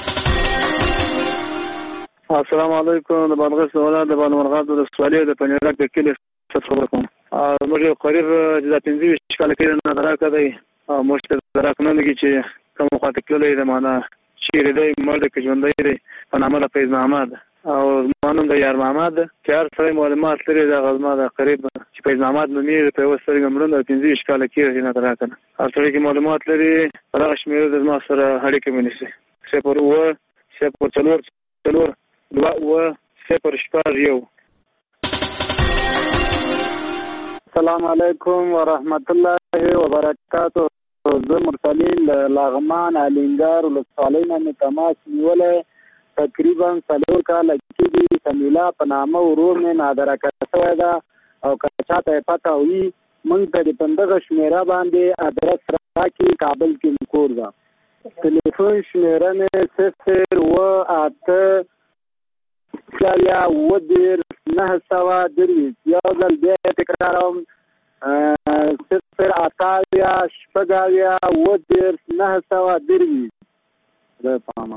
السلام علیکم. د باندې سوالات د بارمرغاز ولسوالۍ د پنیراک د کلي څخه خبر کوم. موږ قریب د پنځه ویشت کال کې نه درکه دی او موږ ته درک نه لګي چې کوم خاطر کله یې معنا چیرې دی مرده کې ژوندی دی په نامه د فیض محمد او زما نوم د یار محمد چې هر سړی معلومات لري دغه زما د قریب چې فیض محمد نومېږي په یوه سترګه مړوند او پنځه ویشت کاله کېږي نه ته راکنه هر سړی کې معلومات لري په دغه شمېره د زما سره اړیکه ونیسي. صفر اوه صفر څلور څلور دوه اوه صفر شپږ یو. السلام علیکم ورحمت الله وبرکاته. زه مرسلین له لغمان الینګار ولسوالۍ نه مې تماس نیولی تقریبا څلور کاله کېږي. سمیلا په نامه ورور مې نادرکه شوی ده او که چاته یې پته وي موږ ته د په دغه شمېره باندې ادرس راکړي. کابل کې مې کور ده. ټلیفون شمیره مې صفر اوه اته شپږ اووه دېرش نهه سوه درویشت. یو ځل بیا یې تکراروم، صفر اته اویا شپږ اویا اووه دېرش نهه سوه درویشت. خدای پامه.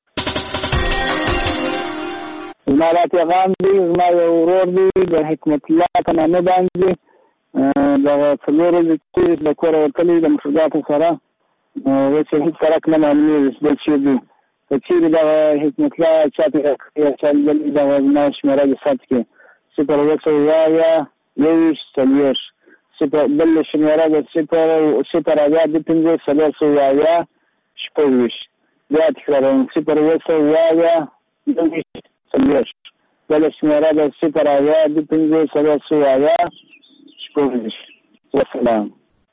زما دا پیغام دی، زما یو ورور دی د حکمت الله په نامه باندې دغه څلور ورځې چې د کوره وتلی د مفرداتو سره اوس یې هېڅ سرک نه معلومېږي چې دا چېرې دی. که چېرې دغه حکمت الله چا پرې راکړي چا لیدلي دغه زما شمېره دې ثبت کړي، صفر اوه سوه اوه اویا یوویشت څلوېښت. صفر بل شمېره د صفر صفر اویا دوه پنځوس څلور سوه اویا شپږ ویشت. بیا تکراروم، صفر اوه سوه اوه اویا یوویشت څلوېښت. بله شمېره د صفر اویا دوه پنځوس څلور سوه اویا شپږ ویشت. وسلام.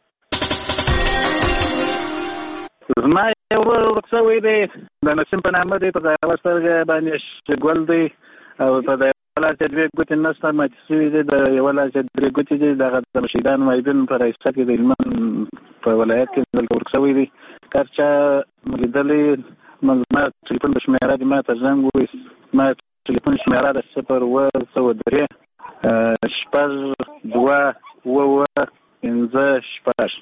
زما یو ورور شوی دی د نسیم په نامه دی، په د یوه سترګه باندې ګل دی او په د یوه لاس یې دوې ګوتې نسته ماتې شوي دي، د یوه لاس یې درې ګوتې دي. دغه د رشیدان محدین په رئیسه کې د هلمند په ولایت کې دلته ورک شوی دی. که هر چا لیدلی زما ټلیفون د شمېره دي ما ته زنګ ووایي. زما ټلیفون شمېره د صفر اوه سوه درې شپږ دوه اوه اوه پنځه شپږ.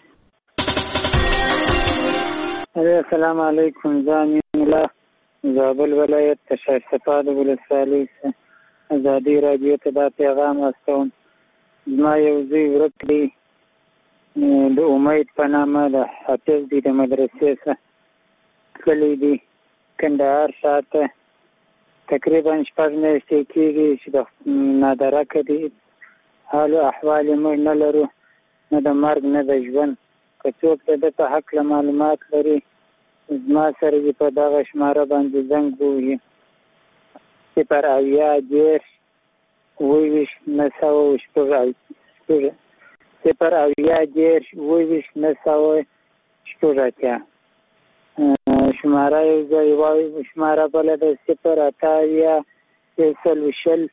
السلام علیکم. زه امین الله زابل ولایت د شاه صفا د ولسوالۍ څخه ازادي راډیو ته دا پیغام استوم. زما یو زوی ورک دی د امید په نامه، د حافظ دی، د مدرسې څخه تللی دی کندهار شاته. تقریبا شپږ میاشتې کېږي چې د نادرکه دی. حال و احوال یې موږ نه لرو، نه د مرګ نه د ژوند. که څوک د ده په هکله معلومات لري زما سره دې په دغه شماره باندې زنګ ووهي. صفر اویا دېرش اووه ویشت نهه سوه شپږ صفر اویا دېرش اووه ویشت نهه سوه شپږ اتیا. شماره یو ځای وایي، شماره بله ده صفر اته اویا یو سل شل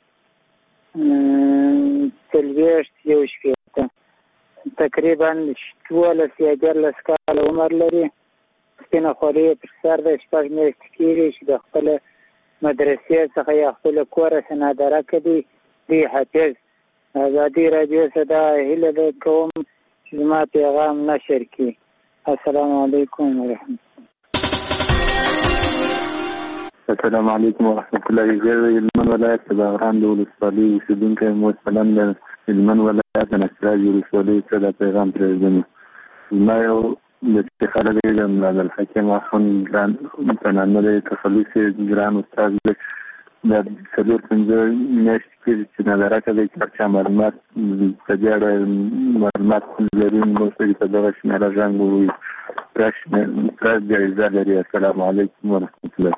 څلوېښت یو شپېته. تقریبا دولس یا دیارلس کاله عمر لري. سپینه خولۍ یې پر سر ده. شپږ میاشتې کېږي چې د خپله مدرسې څخه یا خپله کوره څخه نادرکه دی. دی حافظ. ازادي راډیو څخه دا هیله ده کوم چې زما پیغام نشر کړي. السلام علیکم ورحمت الله. السلام علیکم ورحمت الله. زه د هلمند ولایت د باغران د ولسوالۍ اوسېدونکی یم. مثلا د هلمند ولایت د نصرات ولسوالۍ څخه دا پیغام پرېږدم. زما یو د خلک دی د ملا عبدالحکیم اخوند ګران په نامه دی، تخلص یې ګران استاد دی. دا څلور پنځه میاشتې کېږي چې نادرکه دی. که هر چا معلومات په دې اړه معلومات لري نو ورته په دغه شمېره زنګ ووهي. پراس جایزه لري. السلام علیکم ورحمت الله.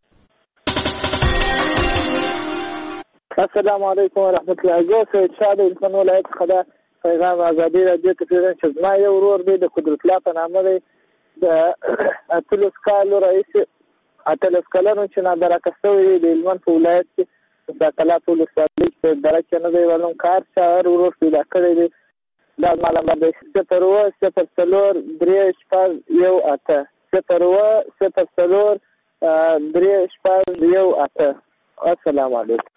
السلام علیکم ورحمت الله. زه سید شاه د هلمند ولایت څخه دا پیغام ازادي راډیو ته پرېږدم چې زما یو ورور دی د قدرت الله په نامه دی. د اتلس کالو راهیسې اتلس کلنو چې نادرکه شوی دی د هلمند په ولایت کې د کلا په ولسوالۍ کې په درک کې نه دی معلوم. که هر چا هر ورور پیدا کړی دی دا معلومات دی. صفر اوه صفر څلور درې شپږ یو اته صفر اوه صفر څلور درې شپږ یو اته. السلام علیکم.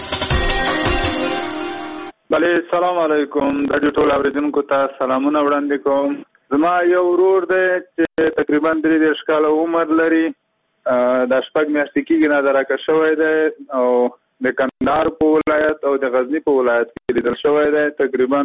بله سلام علیکم. د دې ټول اوریدونکو ته سلامونه وړاندې کوم. زما یو ورور دی چې تقریبا درې دېرش کاله عمر لري. دا شپږ میاشتې کېږي نادرکه شوی دی او د کندهار په ولایت او د غزني په ولایت کې لیدل شوی دی. تقریبا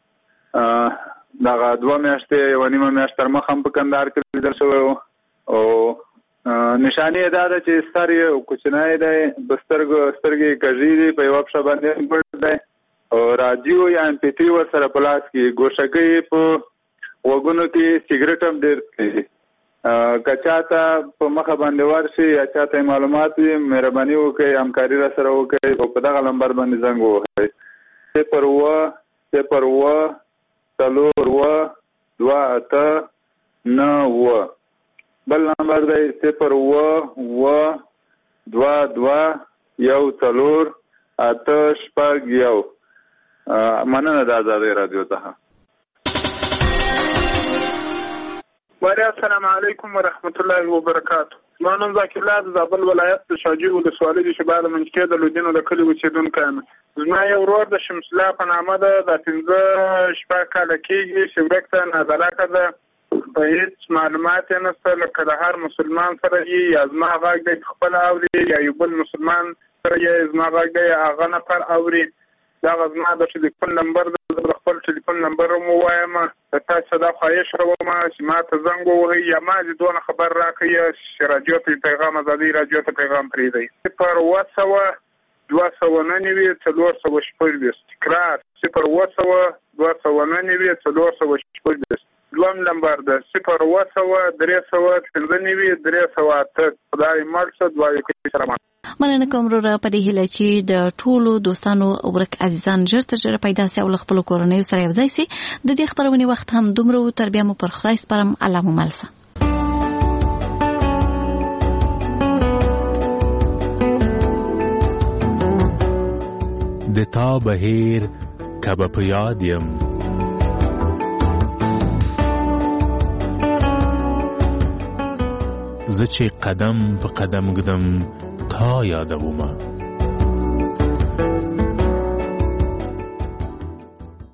دغه دوه میاشتې یوه نیمه میاشت تر مخه هم په کندهار کې لیدل شوی و او نشانې یې دا ده چې سر یې کوچنی دی، په سترګو سترګې یې کږې دي، په یوه پښه باندې پټ دی او راډیو یا ام پی تھری ورسره په لاس کې، ګوشکۍ په غوږونو کې، سګرټ هم ډېر څښي. که چاته په مخه باندې ورشي یا چاته معلومات وي مهرباني وکړئ همکاري را سره وکړئ او په دغه نمبر باندې زنګ ووهئ. صفر اوه صفر اوه څلور اوه دوه اته نه اوه. بل نمبر دی صفر اوه اوه دوه دوه یو څلور اته شپږ یو. مننه د ازادۍ راډیو څخه. وعلیکم السلام علیکم ورحمت الله وبرکاتو. ما نوم ذاکر الله د زابل ولایت د شاجوی ولسوالۍ د شبال منځکۍ د لودینو د کلي اوسېدونکی یم. زما یو ورور د شمس الله په نامه ده، دا پنځه شپږ کاله کېږي چې ورک ته نازلاکه ده، په هېڅ معلومات یې نشته، لکه د هر مسلمان سره یې یا زما غږ دی خپله اوري یا یو بل مسلمان سره یې زما غږ دی هغه نفر اوري. دغه زما د ټلیفون نمبر ده، د خپل ټلیفون نمبر هم ووایم، د تاسو دا خواهش کوم چې ما ته زنګ ووهئ یا ما دې دونه خبر راکړئ چې راډیو ته پیغام ازادي راډیو ته پیغام پرېږدئ. صفر اوه سوه دوه سوه نهه نوي څلور سوه شپږویشت، تکرار صفر اوه سوه دوه سوه نهه نوي څلور سوه شپږویشت. دویم نمبر ده صفر اوه سوه درې سوه پنځه نوي درې سوه اته. خدای مل شه، دعا یې کوي. سلام. مننه کوم وروره، په دې هیله چې د ټولو دوستانو ورک عزیزان ژر تر ژره پیدا سي او له خپلو کورنیو سره یو ځای سي. د دې خپرونې وخت هم دومره و، تر بیا مو پر خدای سپارم. الله مو مل شه. د تا بهیر که به په یاد یم، زه چې قدم په قدم ږدم تا یادومه.